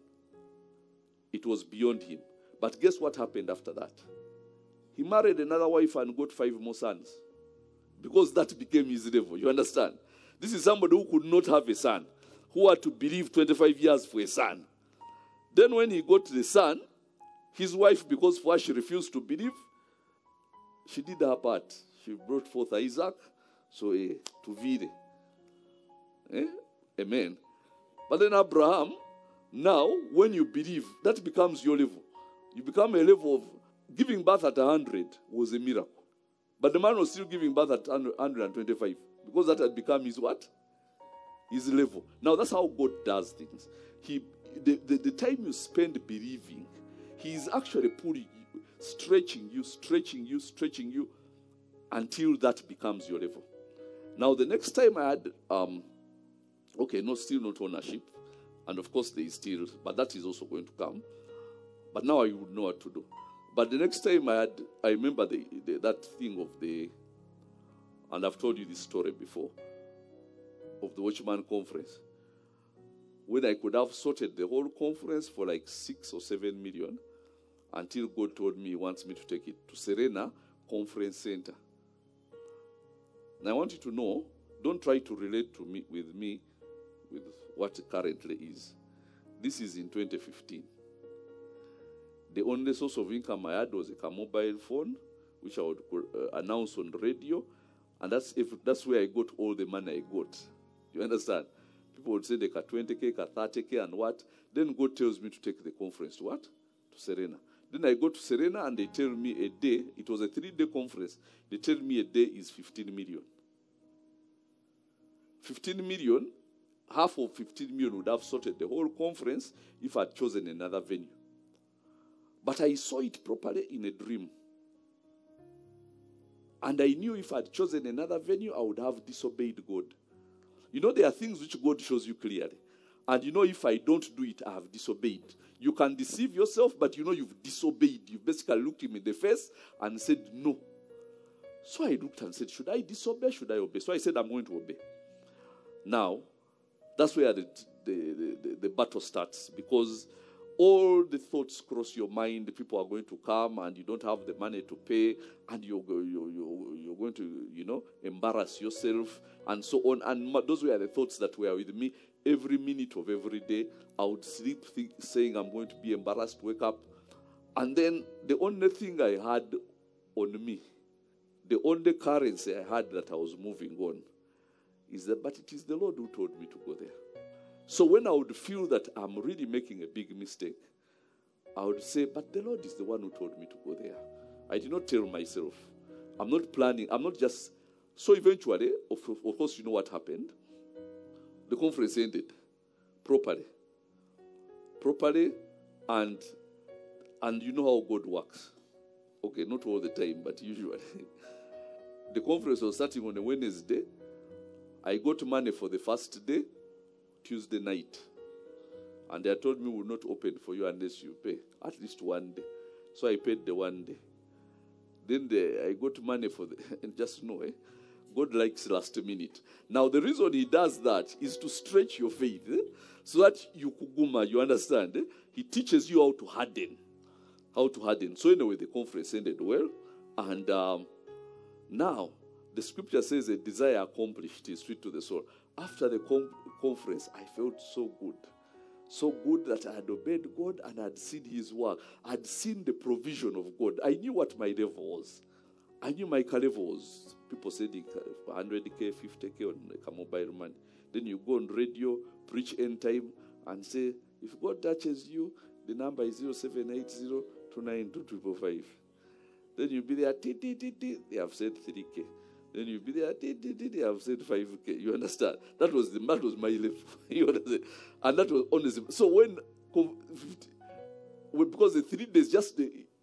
It was beyond him. But guess what happened after that? He married another wife and got 5 more sons. Because that became his level. You understand? This is somebody who could not have a son, who had to believe 25 years for a son. Then when he got the son, his wife, because for her she refused to believe, she did her part. She brought forth Isaac, so to Vire. Amen. But then Abraham, now when you believe, that becomes your level. You become a level of giving birth at 100 was a miracle. But the man was still giving birth at 125 because that had become his what? His level. Now that's how God does things. The time you spend believing, he is actually pulling you, stretching you until that becomes your level. Now the next time I had, still not ownership, and of course there is still, but that is also going to come. But now I would know what to do. But the next time I remember that thing of and I've told you this story before, of the Watchman Conference, when I could have sorted the whole conference for like 6 or 7 million, until God told me he wants me to take it to Serena Conference Center. And I want you to know, don't try to relate to me with what currently is. This is in 2015. The only source of income I had was a mobile phone, which I would announce on radio, and that's where I got all the money I got. You understand? People would say they got 20K, got 30K, and what? Then God tells me to take the conference to what? To Serena. Then I go to Serena and they tell me a day, it was a 3-day conference, they tell me a day is 15 million. 15 million, half of 15 million would have sorted the whole conference if I had chosen another venue. But I saw it properly in a dream. And I knew if I had chosen another venue, I would have disobeyed God. You know, there are things which God shows you clearly. And you know, if I don't do it, I have disobeyed. You can deceive yourself, but you know you've disobeyed. You basically looked him in the face and said, no. So I looked and said, should I disobey? Should I obey? So I said, I'm going to obey. Now, that's where the battle starts, because all the thoughts cross your mind. People are going to come and you don't have the money to pay, and you're going to, embarrass yourself and so on. And those were the thoughts that were with me every minute of every day. I would sleep saying I'm going to be embarrassed, wake up. And then the only thing I had on me, the only currency I had that I was moving on, is that, but it is the Lord who told me to go there. So when I would feel that I'm really making a big mistake, I would say, but the Lord is the one who told me to go there. I did not tell myself. I'm not planning. I'm not just... So eventually, of course, you know what happened. The conference ended properly. And you know how God works. Okay, not all the time, but usually. The conference was starting on a Wednesday. I got money for the first day, Tuesday night. And they told me we will not open for you unless you pay at least one day. So I paid the one day. Then I got money for and just know, God likes last minute. Now the reason he does that is to stretch your faith, so that you kuguma, you understand. He teaches you how to harden. So anyway, the conference ended well. And now, the scripture says a desire accomplished is sweet to the soul. After the conference, I felt so good. So good that I had obeyed God and I had seen his work. I had seen the provision of God. I knew what my level was. I knew my level was. People said 100K, 50K on a mobile money. Then you go on radio, preach end time, and say, if God touches you, the number is 0780-292-555. Then you'll be there, they have said 3K. Then you'll be there, they have said 5K. You understand? That was my level. You understand? And that was honestly. So when because the 3 days, just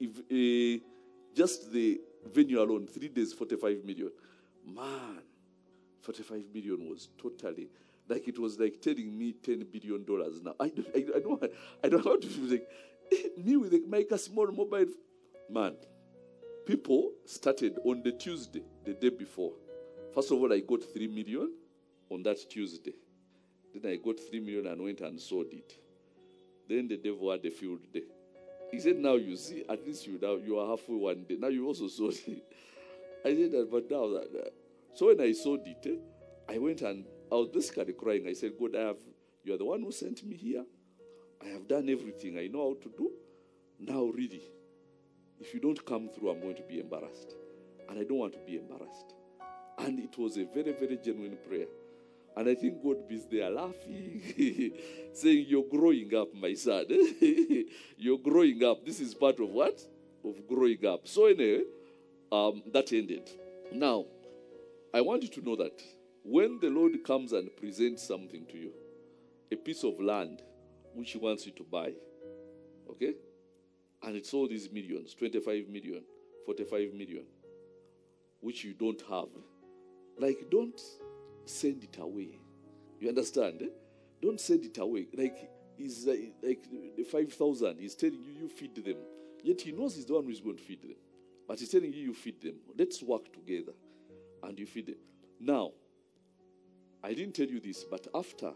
the venue alone, 3 days, 45 million. Man, 45 million was totally, like it was like telling me $10 billion now. I don't know how to feel like, me with my small mobile. Man, people started on the Tuesday, the day before. First of all, I got 3 million on that Tuesday. Then I got 3 million and went and sold it. Then the devil had a field day. He said, now you see, at least you are halfway one day. Now you also sold it. I said that, but now that. So when I sold it, I went and I was basically crying. I said, God, you are the one who sent me here. I have done everything I know how to do. Now really, if you don't come through, I'm going to be embarrassed. And I don't want to be embarrassed. And it was a very, very genuine prayer. And I think God is there laughing, saying, you're growing up, my son. You're growing up. This is part of what? Of growing up. So anyway, that ended. Now, I want you to know that when the Lord comes and presents something to you, a piece of land which he wants you to buy, okay? And it's all these millions, 25 million, 45 million, which you don't have. Like, don't send it away. You understand? Don't send it away. Like the 5,000, he's telling you, you feed them. Yet he knows he's the one who's going to feed them. But he's telling you, you feed them. Let's work together. And you feed them. Now, I didn't tell you this, but after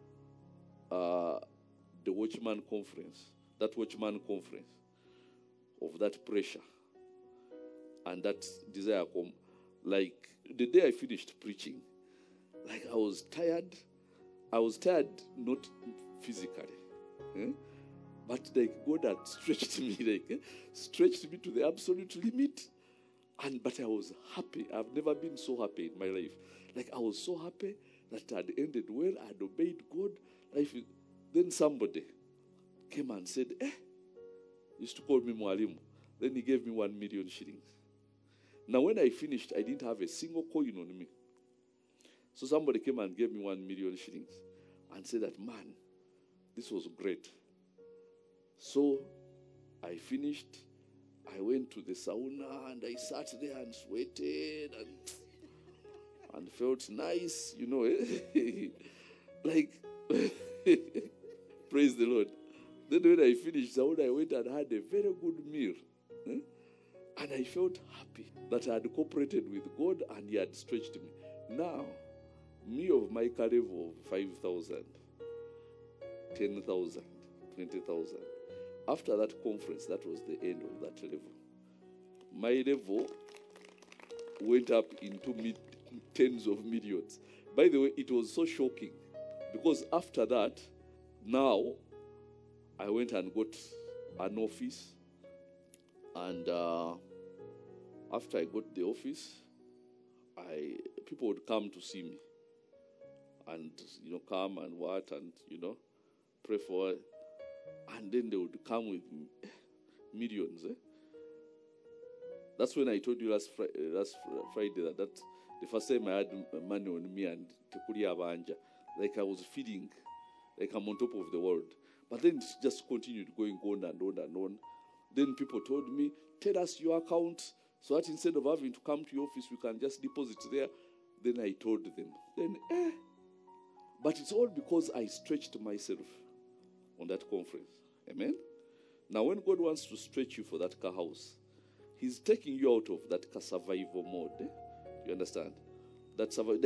the Watchman conference, of that pressure and that desire, like the day I finished preaching, like I was tired not physically, but like God had stretched me, stretched me to the absolute limit. But I was happy. I've never been so happy in my life. Like I was so happy that I had ended well. I had obeyed God. Then somebody came and said, He used to call me Mwalimu. Then he gave me 1 million shillings. Now, when I finished, I didn't have a single coin on me. So somebody came and gave me 1 million shillings and said that, man, this was great. So I finished. I went to the sauna and I sat there and sweated and felt nice, you know. Like, praise the Lord. Then when I finished sauna, I went and had a very good meal. And I felt happy that I had cooperated with God and He had stretched me. Now, me of my level of 5,000, 10,000, 20,000. After that conference, that was the end of that level. My level went up into tens of millions. By the way, it was so shocking because after that, now I went and got an office, and after I got the office, people would come to see me, and come and what, and pray for it. And then they would come with millions. That's when I told you last Friday that the first time I had money on me and Tekuria Banja, like I was feeling like I'm on top of the world. But then it just continued going on and on and on. Then people told me, tell us your account so that instead of having to come to your office, we can just deposit there. Then I told them. But it's all because I stretched myself on that conference. Amen? Now, when God wants to stretch you for that car house, He's taking you out of that car survival mode. You understand? That survival,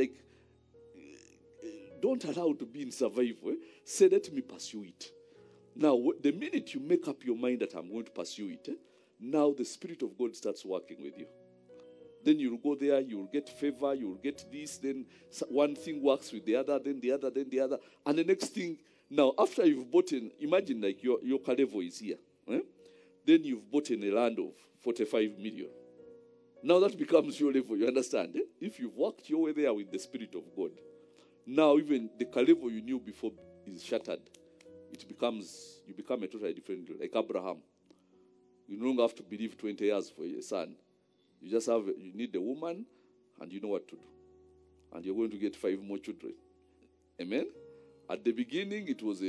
don't allow to be in survival. Say, let me pursue it. Now, the minute you make up your mind that I'm going to pursue it, now the Spirit of God starts working with you. Then you'll go there, you'll get favor, you'll get this, then one thing works with the other, then the other, then the other. And the next thing, now after you've bought imagine like your level is here. Then you've bought a land of 45 million. Now that becomes your level, you understand? If you've worked your way there with the Spirit of God, now even the level you knew before is shattered. You become a totally different, like Abraham. You no longer have to believe 20 years for a son. You need a woman, and you know what to do. And you're going to get 5 more children. Amen? At the beginning, it was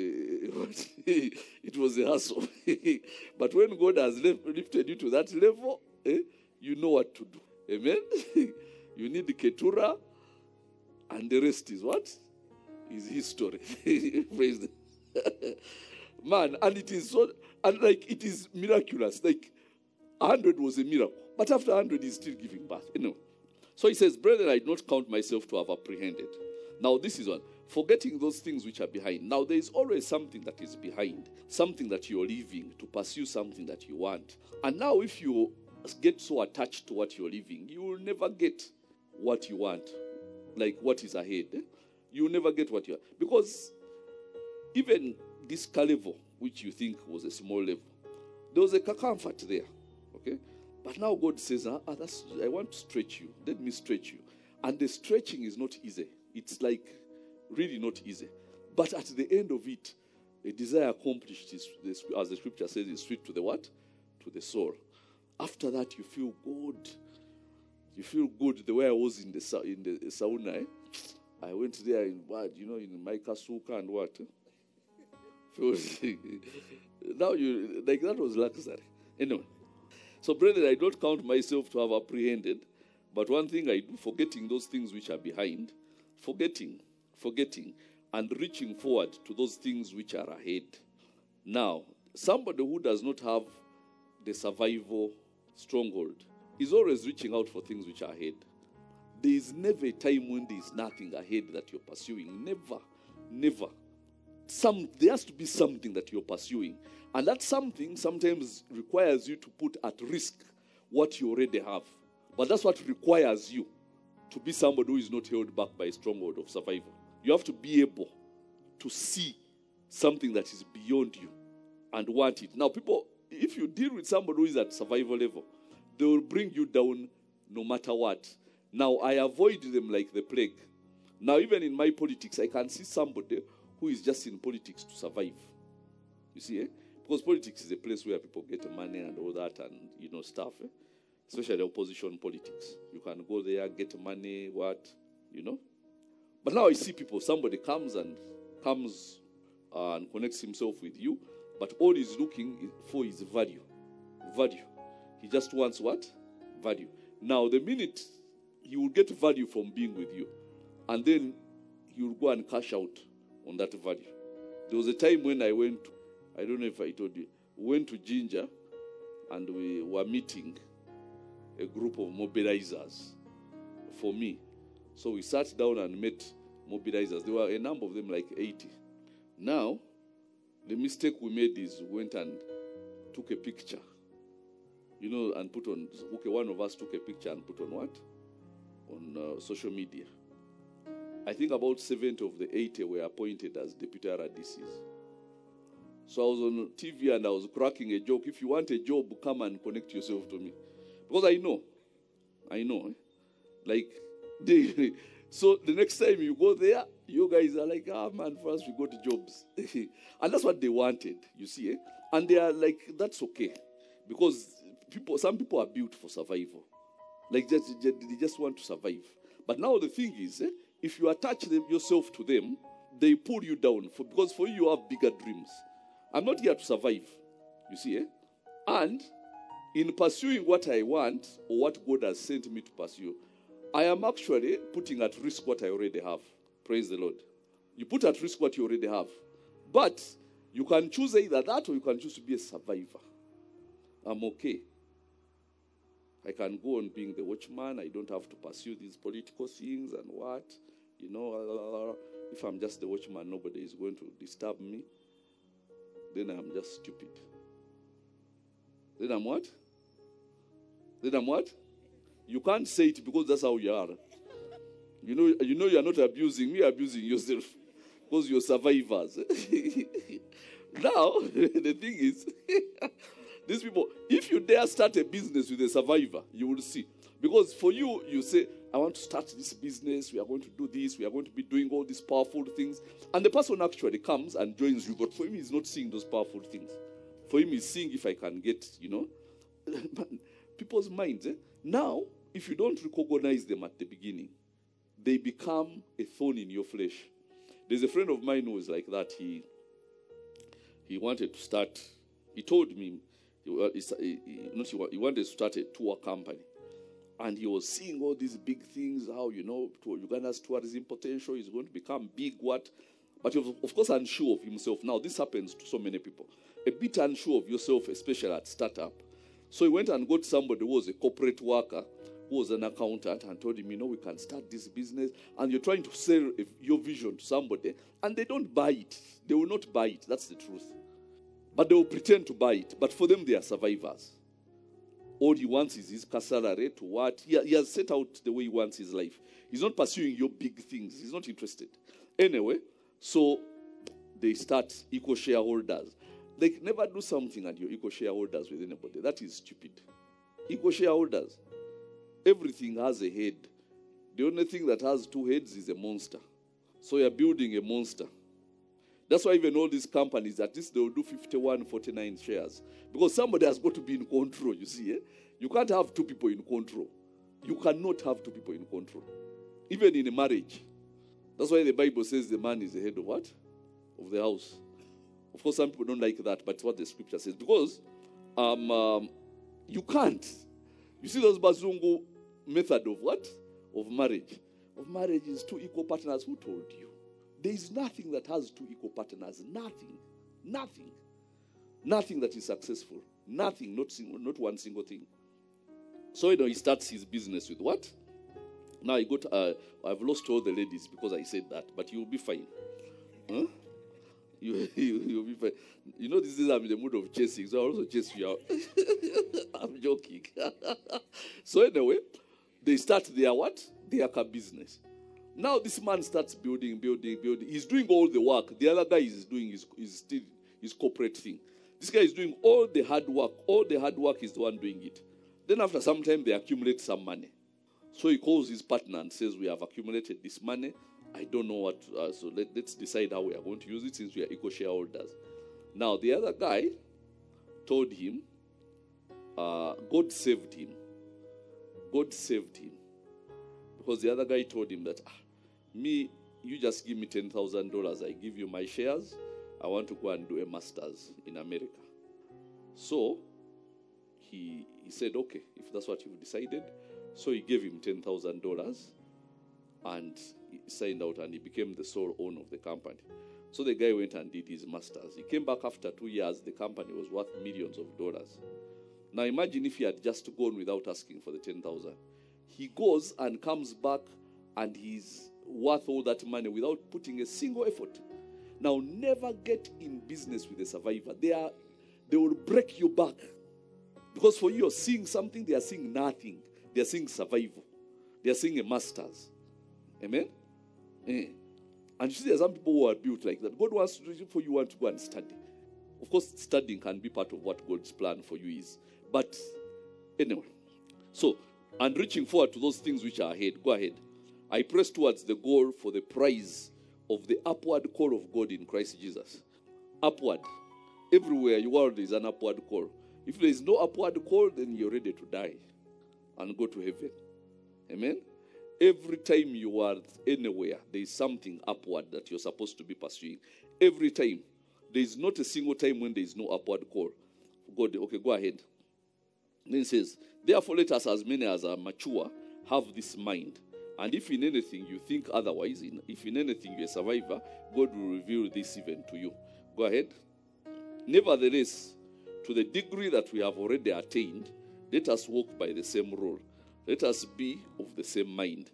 a hassle. But when God has lifted you to that level, you know what to do. Amen? You need the Keturah, and the rest is what? Is history. Praise the man, and it is so, and like it is miraculous. Like 100 was a miracle. But after 100, he's still giving birth. So he says, brethren, I do not count myself to have apprehended. Now this is one. Forgetting those things which are behind. Now there is always something that is behind. Something that you're leaving to pursue something that you want. And now if you get so attached to what you're leaving, you will never get what you want. Like what is ahead. You will never get what you want. Because even this level, which you think was a small level, there was a comfort there. Okay? But now God says, I want to stretch you. Let me stretch you. And the stretching is not easy. It's like really not easy. But at the end of it, a desire accomplished is, as the scripture says, is sweet to the what? To the soul. After that, you feel good. You feel good the way I was in the sauna. I went there in in my kasuka and what? Now like that was luxury. Anyway. So, brethren, I don't count myself to have apprehended, but one thing I do, forgetting those things which are behind, forgetting, and reaching forward to those things which are ahead. Now, somebody who does not have the survival stronghold is always reaching out for things which are ahead. There is never a time when there is nothing ahead that you're pursuing. Never. There has to be something that you're pursuing. And that something sometimes requires you to put at risk what you already have. But that's what requires you to be somebody who is not held back by a stronghold of survival. You have to be able to see something that is beyond you and want it. Now, people, if you deal with somebody who is at survival level, they will bring you down no matter what. Now, I avoid them like the plague. Now, even in my politics, I can see somebody who is just in politics to survive. You see, Because politics is a place where people get money and all that and, stuff. Especially opposition politics. You can go there, get money, But now I see people, somebody comes and connects himself with you, but all he's looking for is value. Value. He just wants what? Value. Now, the minute he will get value from being with you, and then he will go and cash out on that value. There was a time when I don't know if I told you, we went to Ginger, and we were meeting a group of mobilizers for me. So we sat down and met mobilizers. There were a number of them, like 80. Now, the mistake we made is we went and took a picture, and put on, one of us took a picture and put on what? On social media. I think about 70 of the 80 were appointed as deputy RDCs. So I was on TV and I was cracking a joke. If you want a job, come and connect yourself to me. Because I know. So the next time you go there, you guys are like, man, first we go to jobs. And that's what they wanted, you see. And they are like, that's okay. Because some people are built for survival. Like, they just want to survive. But now the thing is, if you attach yourself to them, they pull you down. Because for you have bigger dreams. I'm not here to survive, you see. And in pursuing what I want, or what God has sent me to pursue, I am actually putting at risk what I already have. Praise the Lord. You put at risk what you already have. But you can choose either that or you can choose to be a survivor. I'm okay. I can go on being the watchman. I don't have to pursue these political things and what. If I'm just the watchman, nobody is going to disturb me. Then I'm just stupid. Then I'm what? You can't say it because that's how you are. You know you're not abusing me, you're abusing yourself. Because you're survivors. Now, the thing is, these people, if you dare start a business with a survivor, you will see. Because for you, you say, I want to start this business, we are going to do this, we are going to be doing all these powerful things. And the person actually comes and joins you, but for him, he's not seeing those powerful things. For him, he's seeing if I can get, people's minds. Now, if you don't recognize them at the beginning, they become a thorn in your flesh. There's a friend of mine who was like that. He wanted to start, he told me, he wanted to start a tour company. And he was seeing all these big things, how, Uganda's tourism potential is going to become big, what. But he was, of course, unsure of himself. Now, this happens to so many people. A bit unsure of yourself, especially at startup. So he went and got somebody who was a corporate worker, who was an accountant, and told him, we can start this business. And you're trying to sell your vision to somebody, and they don't buy it. They will not buy it. That's the truth. But they will pretend to buy it. But for them, they are survivors. All he wants is his salary to what? He has set out the way he wants his life. He's not pursuing your big things. He's not interested. Anyway, so they start equal shareholders. Like, never do something and you're equal shareholders with anybody. That is stupid. Equal shareholders. Everything has a head. The only thing that has two heads is a monster. So you're building a monster. That's why even all these companies, at least they will do 51, 49 shares. Because somebody has got to be in control, you see. You can't have two people in control. You cannot have two people in control. Even in a marriage. That's why the Bible says the man is the head of what? Of the house. Of course, some people don't like that, but what the scripture says. Because you can't. You see those Bazungu method of what? Of marriage. Of marriage is two equal partners. Who told you? There is nothing that has two equal partners. Nothing. Nothing. Nothing that is successful. Nothing. Not one single thing. So, he starts his business with what? Now, I've lost all the ladies because I said that, but you'll be fine. Huh? You'll be fine. This is I'm in the mood of chasing, so I'll also chase you out. I'm joking. So anyway, they start their what? Their car business. Now this man starts building. He's doing all the work. The other guy is doing his corporate thing. This guy is doing all the hard work. All the hard work is the one doing it. Then after some time, they accumulate some money. So he calls his partner and says, we have accumulated this money. I don't know what, so let's decide how we are going to use it since we are equal shareholders. Now, the other guy told him, God saved him. God saved him. Because the other guy told him that, you just give me $10,000. I give you my shares. I want to go and do a master's in America. So he said, okay, if that's what you've decided. So he gave him $10,000 and he signed out, and he became the sole owner of the company. So the guy went and did his master's. He came back after 2 years. The company was worth millions of dollars. Now imagine if he had just gone without asking for the 10,000. He goes and comes back and he's worth all that money without putting a single effort. Now never get in business with a survivor. They will break your back. Because for you, you're seeing something, they are seeing nothing. They are seeing survival. They are seeing a master's. Amen? And you see, there are some people who are built like that. God wants to do it for you, want to go and study. Of course, studying can be part of what God's plan for you is. But anyway, so, and reaching forward to those things which are ahead. Go ahead. I press towards the goal for the prize of the upward call of God in Christ Jesus. Upward. Everywhere you are, there is an upward call. If there is no upward call, then you're ready to die and go to heaven. Amen? Every time you are anywhere, there is something upward that you're supposed to be pursuing. Every time. There is not a single time when there is no upward call. God, okay, go ahead. Then it says, therefore let us, as many as are mature, have this mind. And if in anything you think otherwise, if in anything you're a survivor, God will reveal this even to you. Go ahead. Nevertheless, to the degree that we have already attained, let us walk by the same rule. Let us be of the same mind.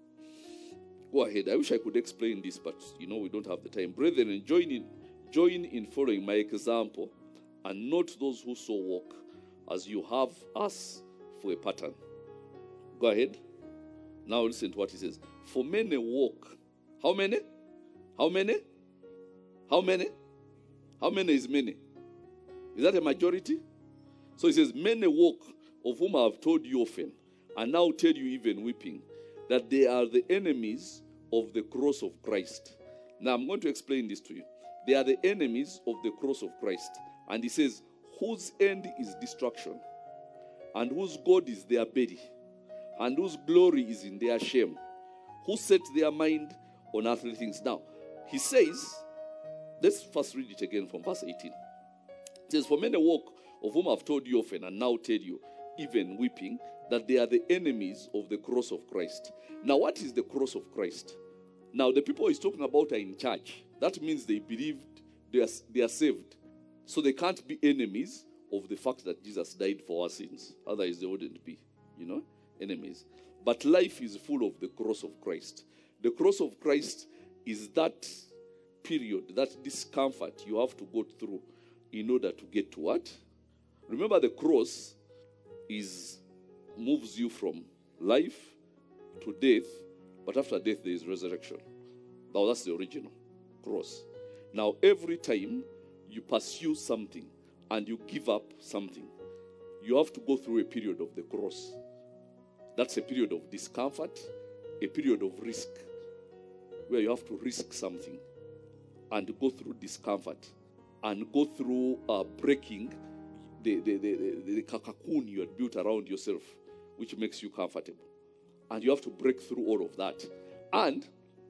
Go ahead. I wish I could explain this, but we don't have the time. Brethren, join in following my example, and not those who so walk, as you have us for a pattern. Go ahead. Now listen to what he says. For many walk. How many? How many? How many? How many is many? Is that a majority? So he says, many walk, of whom I have told you often, and now tell you even weeping, that they are the enemies of the cross of Christ. Now I'm going to explain this to you. They are the enemies of the cross of Christ. And he says, whose end is destruction, and whose God is their belly, and whose glory is in their shame, who set their mind on earthly things. Now, he says, let's first read it again from verse 18. It says, for many walk, of whom I've told you often, and now tell you, even weeping, that they are the enemies of the cross of Christ. Now, what is the cross of Christ? Now, the people he's talking about are in church. That means they believed they are saved. So they can't be enemies of the fact that Jesus died for our sins. Otherwise, they wouldn't be, enemies. But life is full of the cross of Christ. The cross of Christ is that period, that discomfort you have to go through in order to get to what? Remember, the cross moves you from life to death, but after death there is resurrection. Now that's the original cross. Now every time you pursue something and you give up something, you have to go through a period of the cross. That's a period of discomfort, a period of risk, where you have to risk something and go through discomfort and go through breaking the cocoon you had built around yourself, which makes you comfortable. And you have to break through all of that. And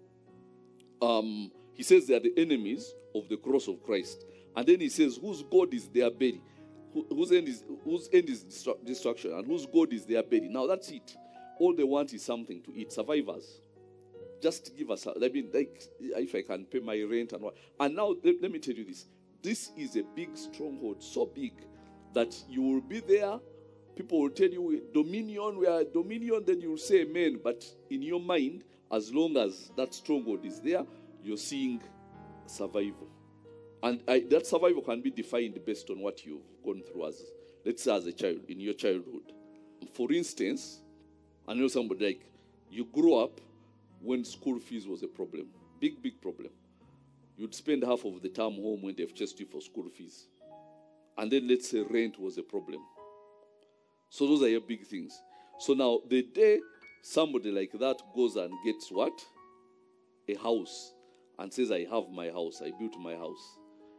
he says they are the enemies of the cross of Christ. And then he says, whose God is their belly? Whose end is destruction, and whose God is their belly. Now that's it. All they want is something to eat. Survivors. Just give us, if I can pay my rent and what. And now, let me tell you this. This is a big stronghold, so big that you will be there. People will tell you, dominion, we are dominion, then you will say amen. But in your mind, as long as that stronghold is there, you're seeing survival. And that survival can be defined based on what you've gone through let's say as a child, in your childhood. For instance, I know somebody like, you grew up when school fees was a problem. Big, big problem. You'd spend half of the term home when they've chased you for school fees. And then let's say rent was a problem. So those are your big things. So now, the day somebody like that goes and gets what? A house. And says, I have my house. I built my house.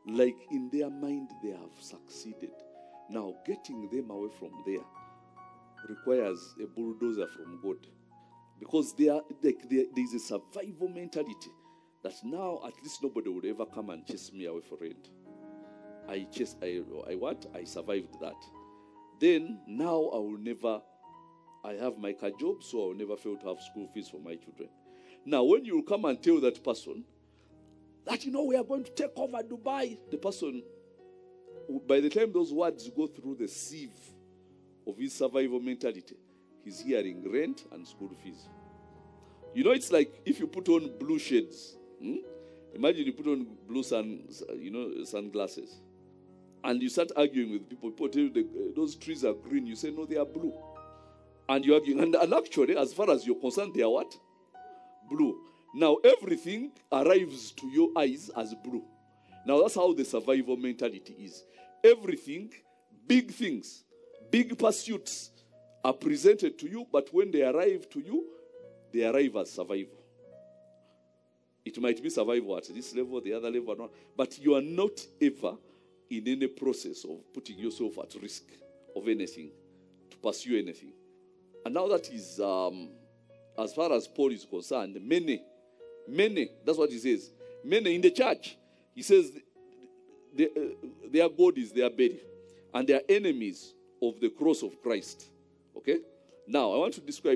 Like in their mind, they have succeeded. Now, getting them away from there requires a bulldozer from God. Because there is a survival mentality that now at least nobody would ever come and chase me away for rent. I survived that. Then now I have my car job, so I will never fail to have school fees for my children. Now, when you come and tell that person that, we are going to take over Dubai, the person, by the time those words go through the sieve of his survival mentality, he's hearing rent and school fees. It's like if you put on blue shades. Imagine you put on blue sunglasses. And you start arguing with people. People tell you those trees are green. You say, no, they are blue. And you're arguing. And actually, as far as you're concerned, they are what? Blue. Now, everything arrives to your eyes as blue. Now, that's how the survival mentality is. Everything, big things, big pursuits are presented to you, but when they arrive to you, they arrive as survival. It might be survival at this level, the other level, but you are not ever in any process of putting yourself at risk of anything, to pursue anything. And now that is, as far as Paul is concerned, many, that's what he says. Many in the church, he says, their God is their belly, and they are enemies of the cross of Christ. Okay? Now, I want to tell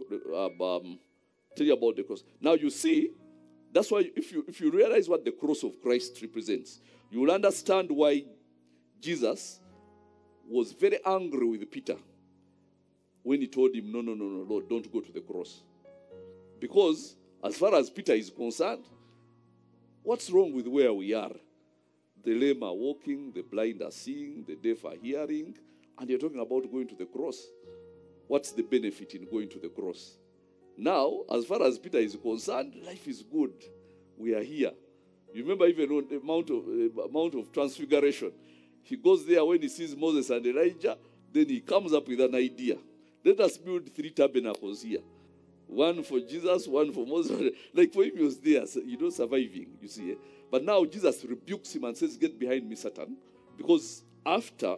you about the cross. Now, you see, that's why if you realize what the cross of Christ represents, you will understand why Jesus was very angry with Peter when he told him, no, Lord, don't go to the cross. Because as far as Peter is concerned, what's wrong with where we are? The lame are walking, the blind are seeing, the deaf are hearing, and you're talking about going to the cross. What's the benefit in going to the cross? Now, as far as Peter is concerned, life is good. We are here. You remember even on the Mount of Transfiguration, he goes there when he sees Moses and Elijah, then he comes up with an idea. Let us build 3 tabernacles here. One for Jesus, one for Moses. Like for him, he was there, surviving, you see. But now Jesus rebukes him and says, get behind me, Satan. Because after,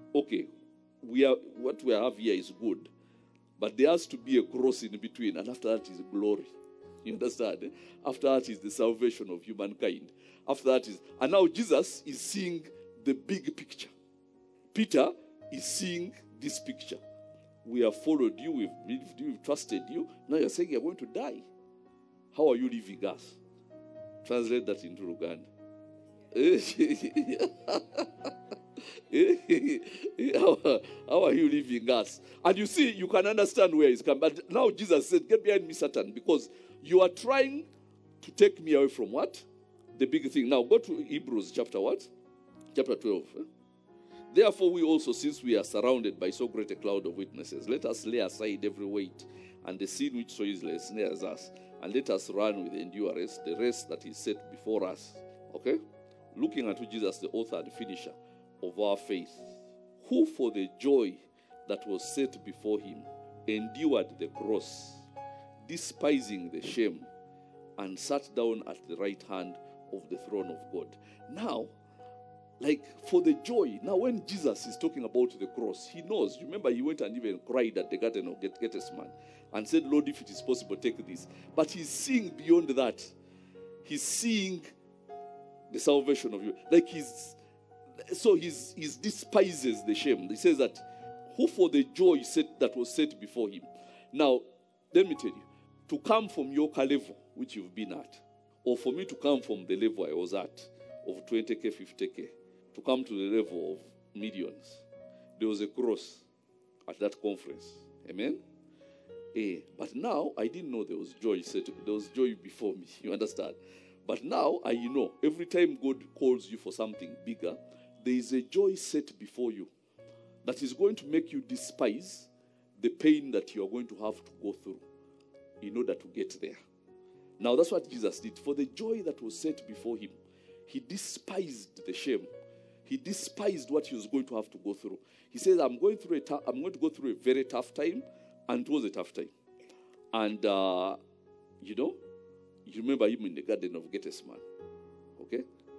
what we have here is good. But there has to be a cross in between. And after that is glory. You understand? After that is the salvation of humankind. After that is... And now Jesus is seeing the big picture. Peter is seeing this picture. We have followed you, we've believed you, we've trusted you. Now you're saying you're going to die. How are you leaving us? Translate that into Luganda. How are you leaving us? And you see, you can understand where he's come. But now Jesus said, get behind me, Satan, because you are trying to take me away from what? The big thing. Now go to Hebrews chapter what? Chapter 12. Therefore we also, since we are surrounded by so great a cloud of witnesses, let us lay aside every weight and the sin which so easily snares us, and let us run with endurance the race that is set before us. Okay? Looking unto Jesus, the author and finisher of our faith, who for the joy that was set before him endured the cross, despising the shame, and sat down at the right hand of the throne of God. Now, for the joy, now when Jesus is talking about the cross, he knows. You remember he went and even cried at the Garden of Gethsemane and said, Lord, if it is possible, take this. But he's seeing beyond that. He's seeing the salvation of you. He despises the shame. He says that, who for the joy that was set before him. Now, let me tell you, to come from your level, which you've been at, or for me to come from the level I was at, of 20K, 50K, to come to the level of millions, there was a cross at that conference. Amen? But now, I didn't know there was joy set. There was joy before me. You understand? But now, I know. Every time God calls you for something bigger, there is a joy set before you that is going to make you despise the pain that you are going to have to go through in order to get there. Now, that's what Jesus did. For the joy that was set before him, he despised the shame. He despised what he was going to have to go through. He says, I'm going to go through a very tough time, and it was a tough time. And, you remember him in the Garden of Gethsemane. Okay?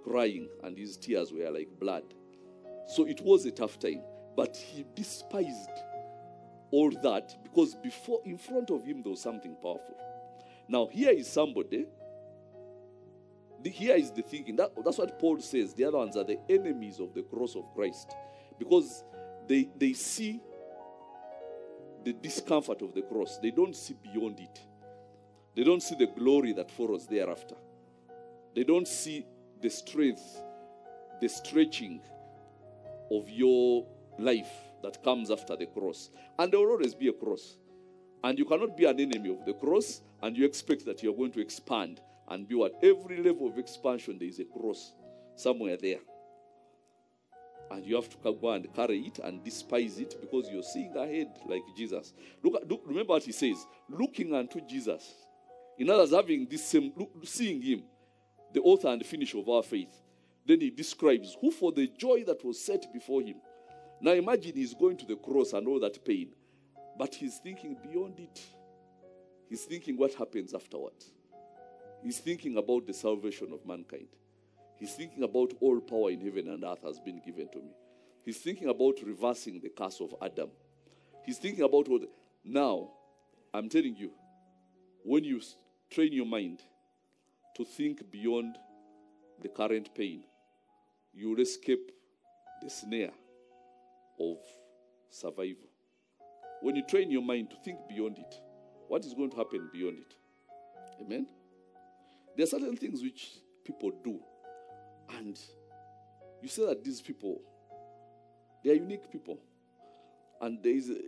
crying and his tears were like blood. So it was a tough time. But he despised all that because before, in front of him, there was something powerful. Now, here is somebody. Here is the thinking. That's what Paul says. The other ones are the enemies of the cross of Christ. Because they see the discomfort of the cross. They don't see beyond it. They don't see the glory that follows thereafter. They don't see the strength, the stretching of your life that comes after the cross. And there will always be a cross. And you cannot be an enemy of the cross and you expect that you're going to expand and be at every level of expansion. There is a cross somewhere there. And you have to go and carry it and despise it because you're seeing ahead like Jesus. Remember what he says, looking unto Jesus. In others, having this same, seeing him, the author and finisher of our faith. Then he describes who for the joy that was set before him. Now imagine he's going to the cross and all that pain. But he's thinking beyond it. He's thinking what happens afterwards. He's thinking about the salvation of mankind. He's thinking about all power in heaven and earth has been given to me. He's thinking about reversing the curse of Adam. He's thinking about what... Now, I'm telling you, when you train your mind to think beyond the current pain, you will escape the snare of survival. When you train your mind to think beyond it, what is going to happen beyond it? Amen? There are certain things which people do, and you say that these people, they are unique people. And there is,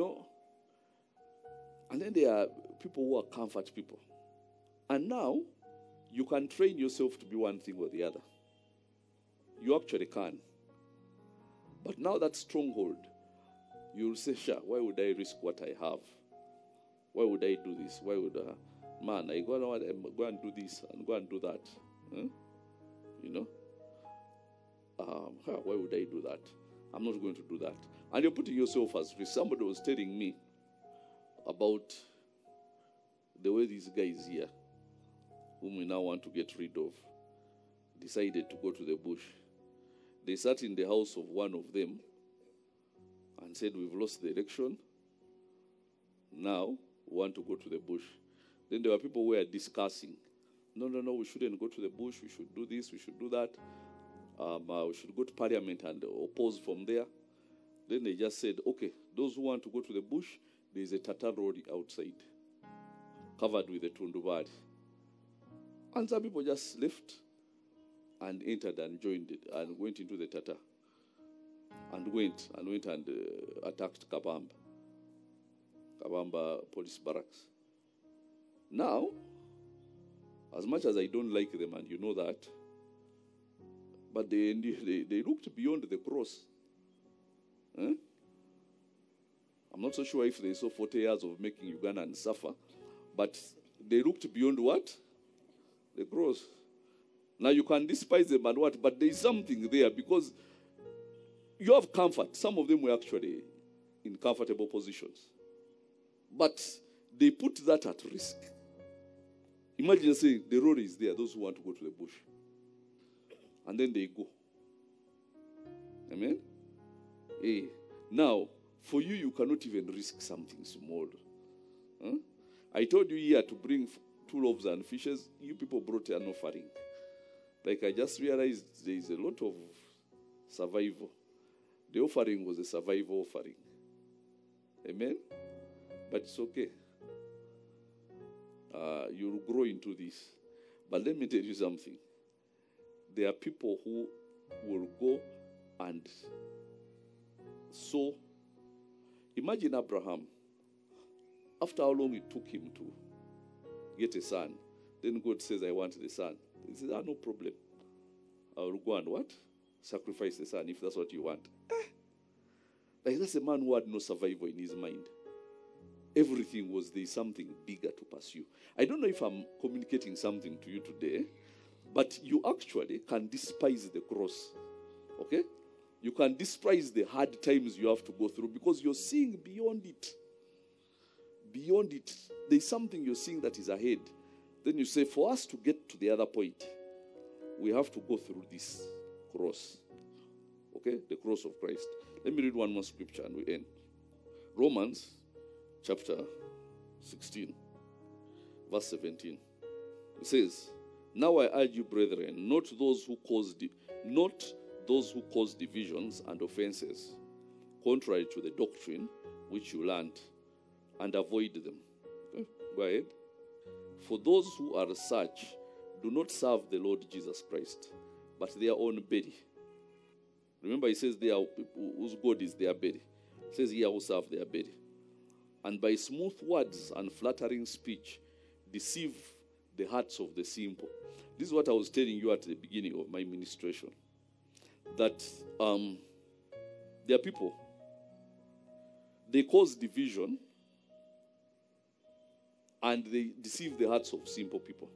and then there are people who are comfort people. And now, you can train yourself to be one thing or the other. You actually can. But now that stronghold, you'll say, sure, why would I risk what I have? Why would I do this? Why would I go and do this and go and do that? Huh? Why would I do that? I'm not going to do that. And you're putting yourself as risk. Somebody was telling me about the way these guys here, whom we now want to get rid of, decided to go to the bush. They sat in the house of one of them and said, we've lost the election. Now we want to go to the bush. Then there were people who were discussing, no, we shouldn't go to the bush. We should do this, we should do that. We should go to parliament and oppose from there. Then they just said, okay, those who want to go to the bush, there is a Tata road outside, covered with a tundubari. And some people just left and entered and joined it and went into the Tata. And went and attacked Kabamba police barracks. Now, as much as I don't like them, and you know that, but they looked beyond the cross. Eh? I'm not so sure if they saw 40 years of making Ugandans suffer, but they looked beyond what? The cross. Now you can despise them and what, but there is something there because you have comfort. Some of them were actually in comfortable positions. But they put that at risk. Imagine saying the road is there, those who want to go to the bush. And then they go. Amen? Hey. Now, for you, you cannot even risk something small. Huh? I told you here to bring 2 loaves and fishes. You people brought an offering. Like I just realized there is a lot of survival. The offering was a survival offering. Amen? But it's okay. You'll grow into this. But let me tell you something. There are people who will go and sow. Imagine Abraham. After how long it took him to get a son, then God says, I want the son. He says, no problem. I will go and what? Sacrifice the son if that's what you want. Like that's a man who had no survival in his mind. Everything was there something bigger to pursue. I don't know if I'm communicating something to you today, but you actually can despise the cross. Okay? You can despise the hard times you have to go through because you're seeing beyond it. Beyond it. There's something you're seeing that is ahead. Then you say, for us to get to the other point, we have to go through this cross. Okay? The cross of Christ. Let me read one more scripture and we end. Romans chapter 16, verse 17. It says, now I urge you, brethren, not those who cause divisions and offenses, contrary to the doctrine which you learned, and avoid them. Okay? Go ahead. For those who are such do not serve the Lord Jesus Christ, but their own belly. Remember, he says they are people whose God is their belly. He says here who serve their belly. And by smooth words and flattering speech, deceive the hearts of the simple. This is what I was telling you at the beginning of my ministration. That there are people, they cause division and they deceive the hearts of simple people.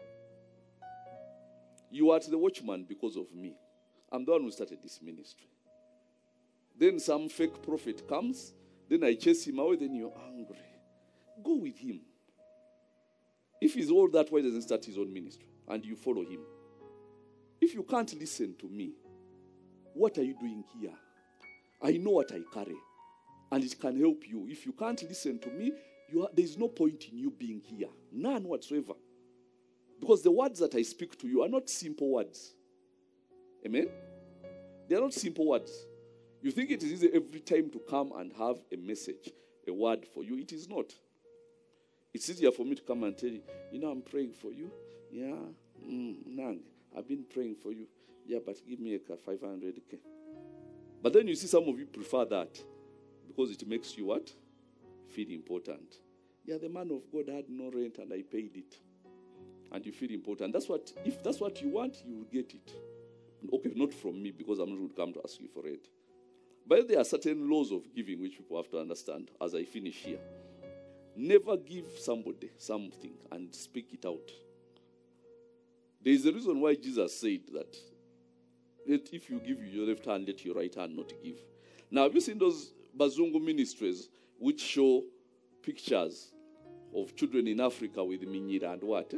You are the watchman because of me. I'm the one who started this ministry. Then some fake prophet comes, then I chase him away, then you're angry. Go with him. If he's all that, why doesn't he start his own ministry? And you follow him. If you can't listen to me, what are you doing here? I know what I carry, and it can help you. If you can't listen to me, there's no point in you being here. None whatsoever. Because the words that I speak to you are not simple words. Amen? They are not simple words. You think it is easy every time to come and have a message, a word for you. It is not. It's easier for me to come and tell you, I'm praying for you. Yeah, Nang, I've been praying for you. Yeah, but give me a 500K. But then you see some of you prefer that because it makes you what? Feel important. Yeah, the man of God had no rent and I paid it. And you feel important. If that's what you want, you will get it. Okay, not from me because I'm not going to come to ask you for it. But there are certain laws of giving which people have to understand as I finish here. Never give somebody something and speak it out. There is a reason why Jesus said that if you give your left hand, let your right hand not give. Now, have you seen those Bazungu ministries which show pictures of children in Africa with minyira and what?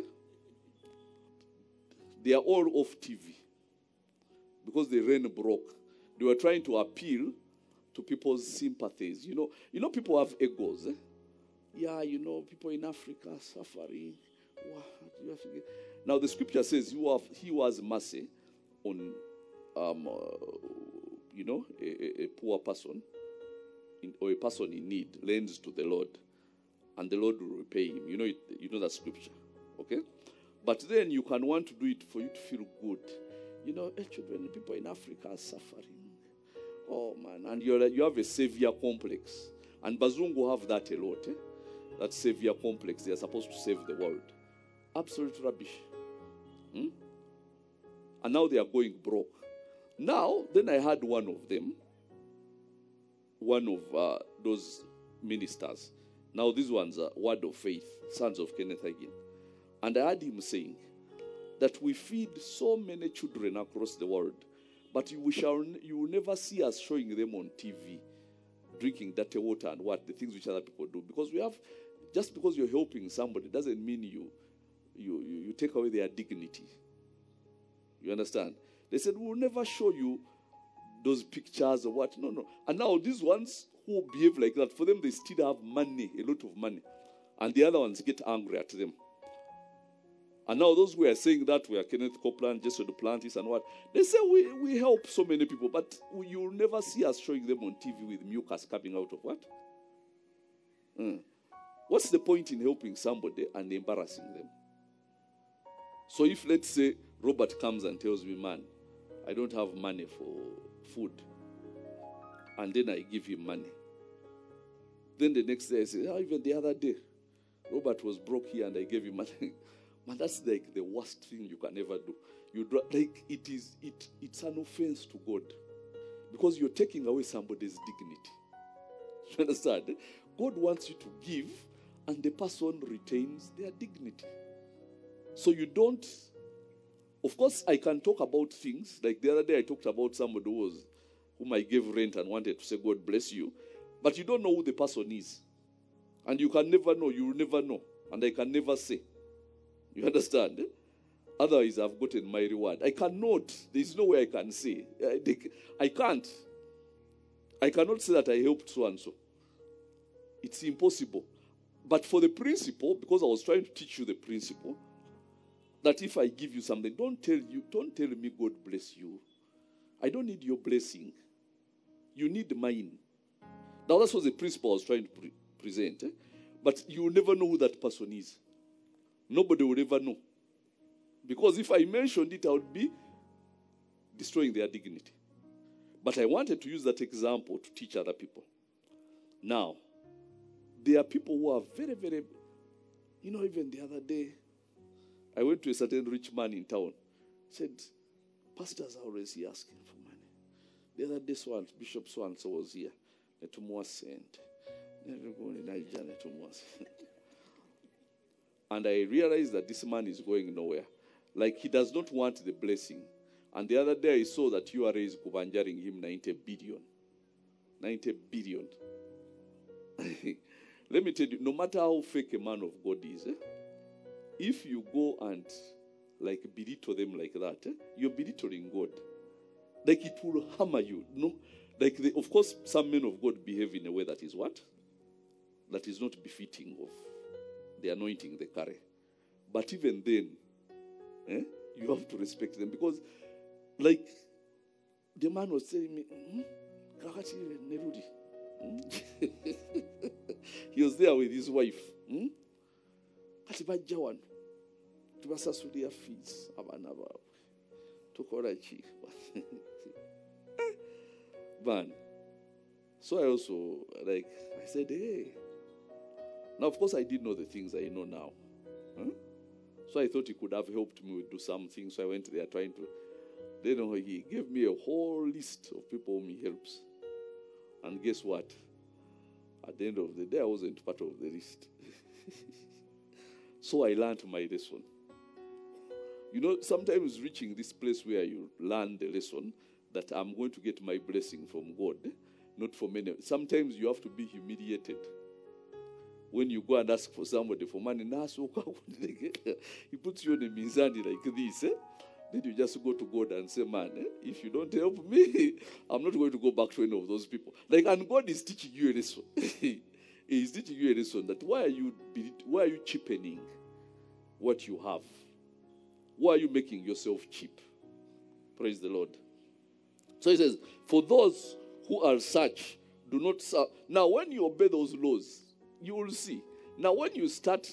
They are all off TV because the rain broke. They were trying to appeal to people's sympathies. You know, people have egos. Eh? Yeah, people in Africa suffering. Wow, now the scripture says he was mercy on, a poor person or a person in need lends to the Lord, and the Lord will repay him. You know that scripture, okay? But then you can want to do it for you to feel good. Children, people in Africa are suffering. Oh man, and you have a savior complex, and Bazungu have that a lot. Eh? That savior complex. They are supposed to save the world. Absolute rubbish. And now they are going broke. Now, then I had one of them, one of those ministers. Now these ones are Word of Faith, Sons of Kenneth Hagin. And I heard him saying that we feed so many children across the world, but you will never see us showing them on TV, drinking dirty water and the things which other people do. Because just because you're helping somebody doesn't mean you take away their dignity. You understand? They said, we'll never show you those pictures or what. No. And now these ones who behave like that, for them they still have money, a lot of money. And the other ones get angry at them. And now those who are saying that were Kenneth Copeland, Jesse Duplantis and what. They say we help so many people, but you'll never see us showing them on TV with mucus coming out of what? What's the point in helping somebody and embarrassing them? So if, let's say, Robert comes and tells me, man, I don't have money for food, and then I give him money. Then the next day I say, even the other day, Robert was broke here and I gave him money. Man, that's like the worst thing you can ever do. It's an offense to God. Because you're taking away somebody's dignity. You understand? God wants you to give, and the person retains their dignity. So you don't... Of course, I can talk about things. Like the other day I talked about somebody whom I gave rent and wanted to say, God bless you. But you don't know who the person is. And you can never know. You will never know. And I can never say. You understand? Otherwise, I've gotten my reward. I cannot. There's no way I can say. I can't. I cannot say that I helped so and so. It's impossible. But for the principle, because I was trying to teach you the principle, that if I give you something, don't tell me God bless you. I don't need your blessing. You need mine. Now that was the principle I was trying to present. But you will never know who that person is. Nobody will ever know. Because if I mentioned it, I would be destroying their dignity. But I wanted to use that example to teach other people. Now, there are people who are very, very, even the other day, I went to a certain rich man in town. He said, pastors are always here asking for money. The other day, Bishop so-and-so was here. And I realized that this man is going nowhere. Like he does not want the blessing. And the other day I saw that URA is kubanjaring him 90 billion. 90 billion. Let me tell you, no matter how fake a man of God is, if you go and like belittle them like that, you're belittling God. Like it will hammer you. No? Like of course, some men of God behave in a way that is what? That is not befitting of the anointing they carry. But even then, you have to respect them. Because, like, the man was telling me, he was there with his wife. Fees. Man. So I also, I said, hey. Now, of course, I didn't know the things I know now. So I thought he could have helped me do something. So I went there trying to. Then he gave me a whole list of people whom he helps. And guess what? At the end of the day, I wasn't part of the list. So I learned my lesson. Sometimes reaching this place where you learn the lesson that I'm going to get my blessing from God, not from any. Sometimes you have to be humiliated. When you go and ask for somebody for money, he puts you on a mizani like this. Then you just go to God and say, man, if you don't help me, I'm not going to go back to any of those people. And God is teaching you a lesson. He is teaching you a lesson that why are you cheapening what you have? Why are you making yourself cheap? Praise the Lord. So he says, for those who are such, do not serve. Now, when you obey those laws, you will see. Now, when you start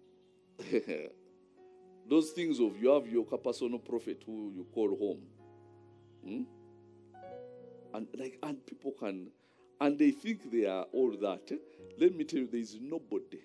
those things of you have your personal prophet who you call home, and people can, and they think they are all that. Let me tell you, there is nobody.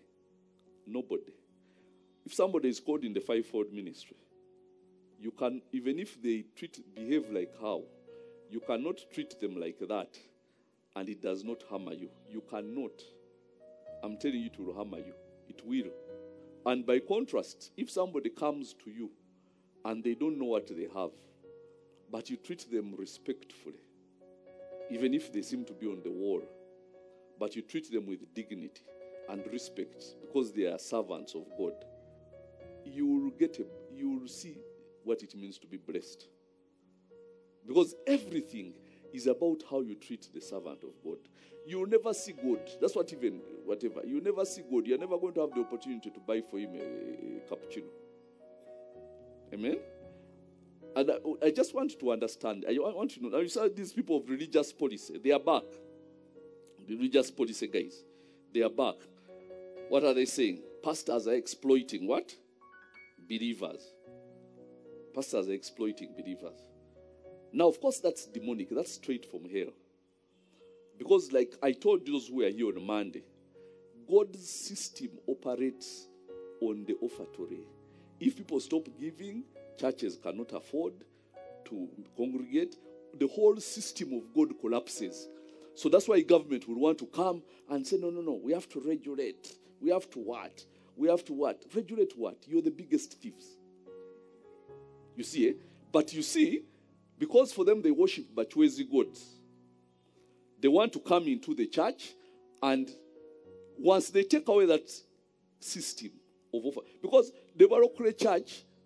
If somebody is called in the fivefold ministry, you can, even if they behave like how, you cannot treat them like that, and it does not hammer you. You cannot. I'm telling you, it will hammer you. It will. And by contrast, if somebody comes to you and they don't know what they have, but you treat them respectfully, even if they seem to be on the wall, but you treat them with dignity and respect because they are servants of God, you will see what it means to be blessed. Because everything is about how you treat the servant of God. You will never see God. That's whatever. You will never see God. You're never going to have the opportunity to buy for him a cappuccino. Amen? And I just want you to understand. I want you to know. Now you saw these people of religious policy. They are back. The religious policy guys. They are back. What are they saying? Pastors are exploiting what? Believers. Pastors are exploiting believers. Now, of course, that's demonic. That's straight from hell. Because like I told those who are here on Monday, God's system operates on the offertory. If people stop giving, churches cannot afford to congregate. The whole system of God collapses. So that's why government will want to come and say, no, we have to regulate. We have to what? Regulate what? You're the biggest thieves. You see, eh? But you see, because for them they worship Bachwezi gods, they want to come into the church, and once they take away that system of offer, because the Baroque church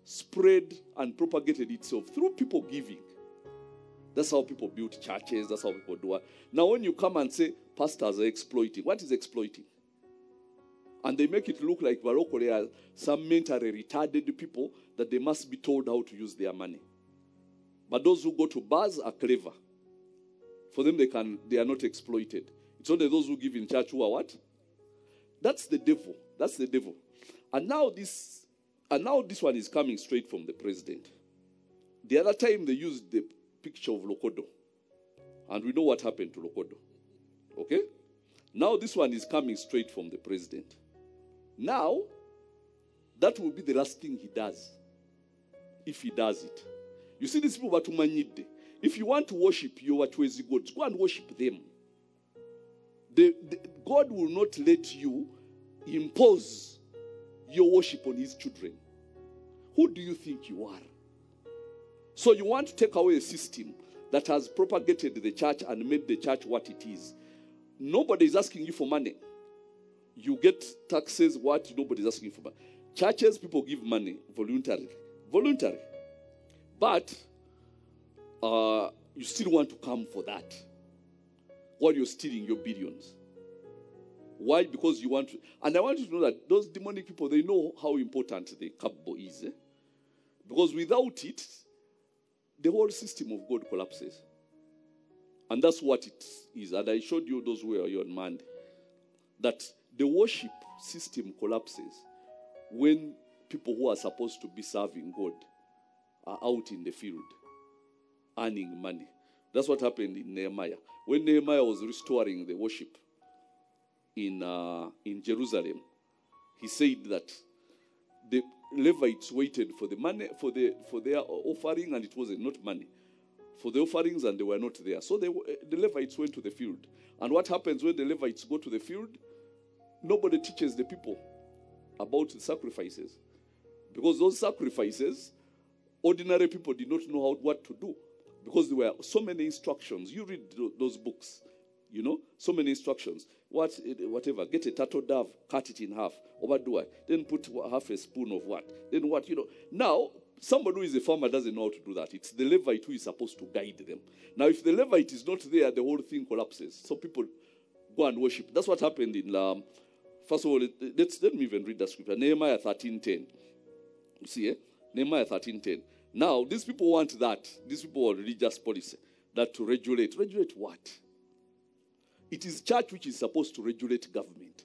spread and propagated itself through people giving. That's how people build churches. That's how people do it. Now, when you come and say pastors are exploiting, what is exploiting? And they make it look like Baroko are some mentally retarded people that they must be told how to use their money. But those who go to bars are clever. For them, they are not exploited. It's only those who give in church who are what? That's the devil. That's the devil. And now this one is coming straight from the president. The other time they used the picture of Lokodo. And we know what happened to Lokodo. Okay? Now this one is coming straight from the president. Now, that will be the last thing he does. If he does it. You see these people batumanyide. If you want to worship your Wachwezi gods, go and worship them. God will not let you impose your worship on his children. Who do you think you are? So you want to take away a system that has propagated the church and made the church what it is. Nobody is asking you for money. You get taxes, what? Nobody is asking for money. Churches, people give money voluntarily. Voluntary. But you still want to come for that while you're stealing your billions. Why? Because you want to. And I want you to know that those demonic people, they know how important the Kabbo is. Because without it, the whole system of God collapses. And that's what it is. And I showed you those who were on Monday. That the worship system collapses when people who are supposed to be serving God are out in the field earning money. That's what happened in Nehemiah. When Nehemiah was restoring the worship in Jerusalem, he said that the Levites waited for the money for their offering, and it was not money for the offerings, and they were not there. So the Levites went to the field. And what happens when the Levites go to the field? Nobody teaches the people about the sacrifices, because those sacrifices, ordinary people did not know what to do, because there were so many instructions. You read those books, so many instructions. Whatever, get a turtle dove, cut it in half. Overdo it. Then put half a spoon of what? Then what? Now, somebody who is a farmer doesn't know how to do that. It's the Levite who is supposed to guide them. Now, if the Levite is not there, the whole thing collapses. So people go and worship. That's what happened in, first of all, let me even read the scripture. Nehemiah 13:10. You see, Nehemiah 13:10. Now, these people want that. These people are religious policy. That to regulate. Regulate what? It is church which is supposed to regulate government.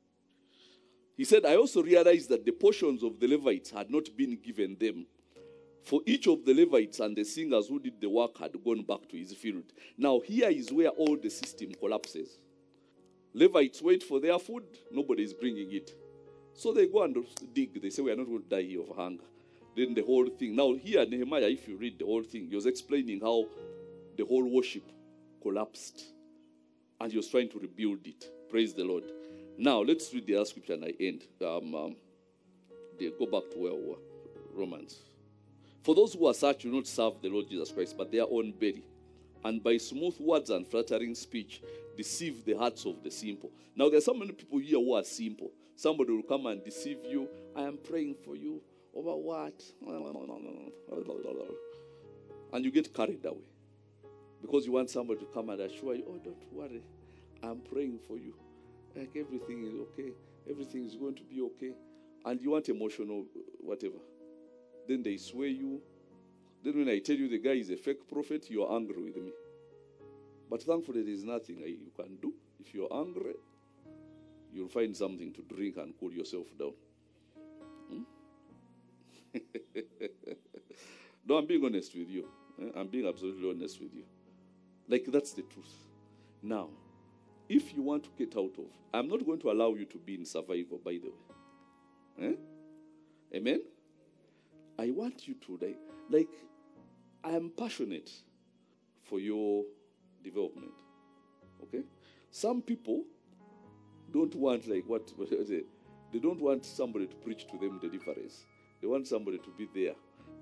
He said, I also realized that the portions of the Levites had not been given them. For each of the Levites and the singers who did the work had gone back to his field. Now here is where all the system collapses. Levites wait for their food. Nobody is bringing it. So they go and dig. They say, we are not going to die here of hunger. Then the whole thing. Now here, Nehemiah, if you read the whole thing, he was explaining how the whole worship collapsed. And he was trying to rebuild it. Praise the Lord. Now, let's read the other scripture and I end. They go back to where we were. Romans. For those who are such will not serve the Lord Jesus Christ, but their own belly. And by smooth words and flattering speech, deceive the hearts of the simple. Now, there are so many people here who are simple. Somebody will come and deceive you. I am praying for you. Over what? And you get carried away. Because you want somebody to come and assure you, oh, don't worry, I'm praying for you. Like everything is okay. Everything is going to be okay. And you want emotional whatever. Then they sway you. Then when I tell you the guy is a fake prophet, you're angry with me. But thankfully, there is nothing you can do. If you're angry, you'll find something to drink and cool yourself down. No, I'm being honest with you. I'm being absolutely honest with you. Like, that's the truth. Now, if you want to get out of, I'm not going to allow you to be in survival, by the way. Amen? I want you to, like, I am passionate for your development. Okay? Some people don't want, like, they don't want somebody to preach to them deliverance. They want somebody to be there.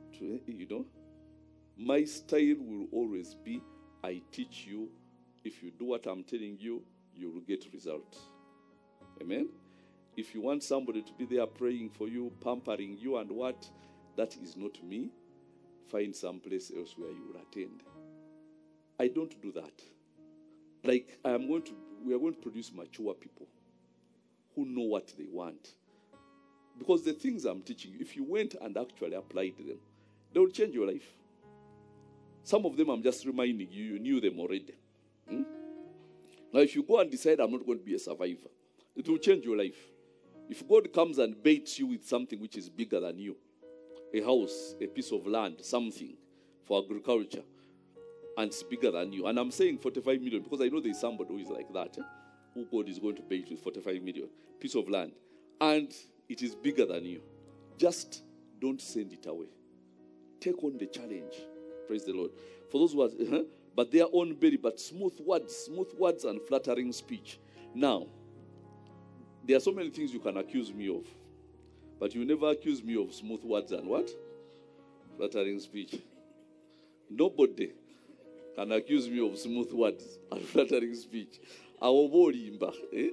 My style will always be, I teach you. If you do what I'm telling you, you will get results. Amen? If you want somebody to be there praying for you, pampering you and what, that is not me. Find some place else where you will attend. I don't do that. Like, we are going to produce mature people who know what they want. Because the things I'm teaching you, if you went and actually applied them, they will change your life. Some of them I'm just reminding you, you knew them already. Now, if you go and decide I'm not going to be a survivor, it will change your life. If God comes and baits you with something which is bigger than you, a house, a piece of land, something for agriculture, and it's bigger than you. And I'm saying 45 million because I know there's somebody who is like that, who God is going to bait with 45 million, piece of land, and it is bigger than you. Just don't send it away. Take on the challenge. Praise the Lord. For those who are, but their own belly, but smooth words and flattering speech. Now, there are so many things you can accuse me of, but you never accuse me of smooth words and what? Flattering speech. Nobody can accuse me of smooth words and flattering speech. That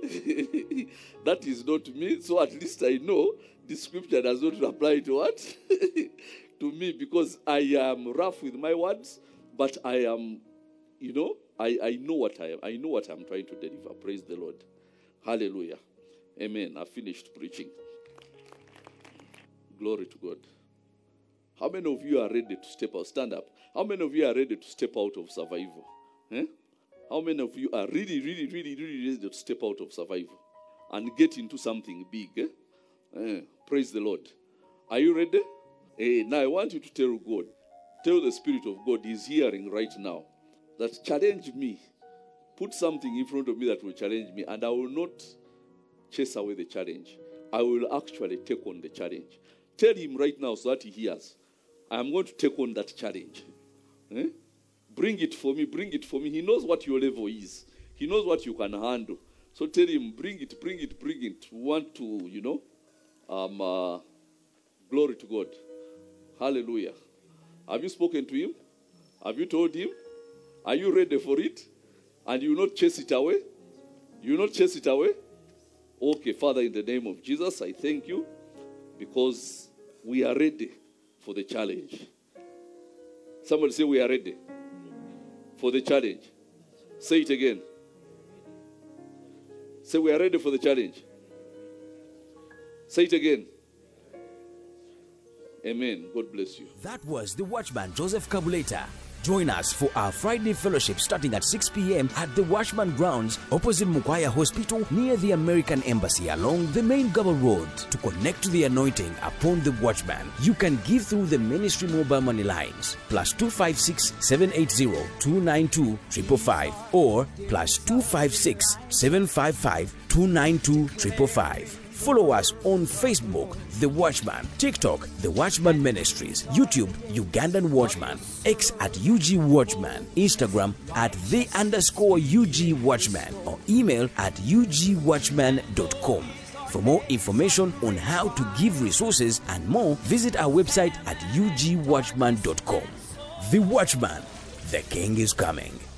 is not me, so at least I know the scripture does not apply to what? To me, because I am rough with my words, but I am, I know what I am. I know what I'm trying to deliver. Praise the Lord. Hallelujah. Amen. I finished preaching. Glory to God. How many of you are ready to step out? Stand up. How many of you are ready to step out of survival? How many of you are really ready to step out of survival and get into something big? Praise the Lord. Are you ready? Now I want you to tell God, tell the Spirit of God He's hearing right now, that challenge me. Put something in front of me that will challenge me, and I will not chase away the challenge. I will actually take on the challenge. Tell Him right now so that He hears. I am going to take on that challenge. Bring it for me, bring it for me. He knows what your level is. He knows what you can handle. So tell Him, bring it. We want to, glory to God. Hallelujah. Have you spoken to Him? Have you told Him? Are you ready for it? And you will not chase it away? You will not chase it away? Okay, Father, in the name of Jesus, I thank you because we are ready for the challenge. Somebody say we are ready for the challenge. Say it again. Say we are ready for the challenge. Say it again. Amen. God bless you. That was the Watchman Joseph Kabuleta. Join us for our Friday fellowship starting at 6 p.m. at the Watchman Grounds opposite Mukwaya Hospital near the American Embassy along the main Gaba Road. To connect to the anointing upon the Watchman, you can give through the ministry mobile money lines +256 780 292 555 or +256 755 292 555. Follow us on Facebook, The Watchman, TikTok, The Watchman Ministries, YouTube, Ugandan Watchman, X at UG Watchman, Instagram at @the_UG Watchman, or email at ugwatchman.com. For more information on how to give resources and more, visit our website at ugwatchman.com. The Watchman, the King is coming.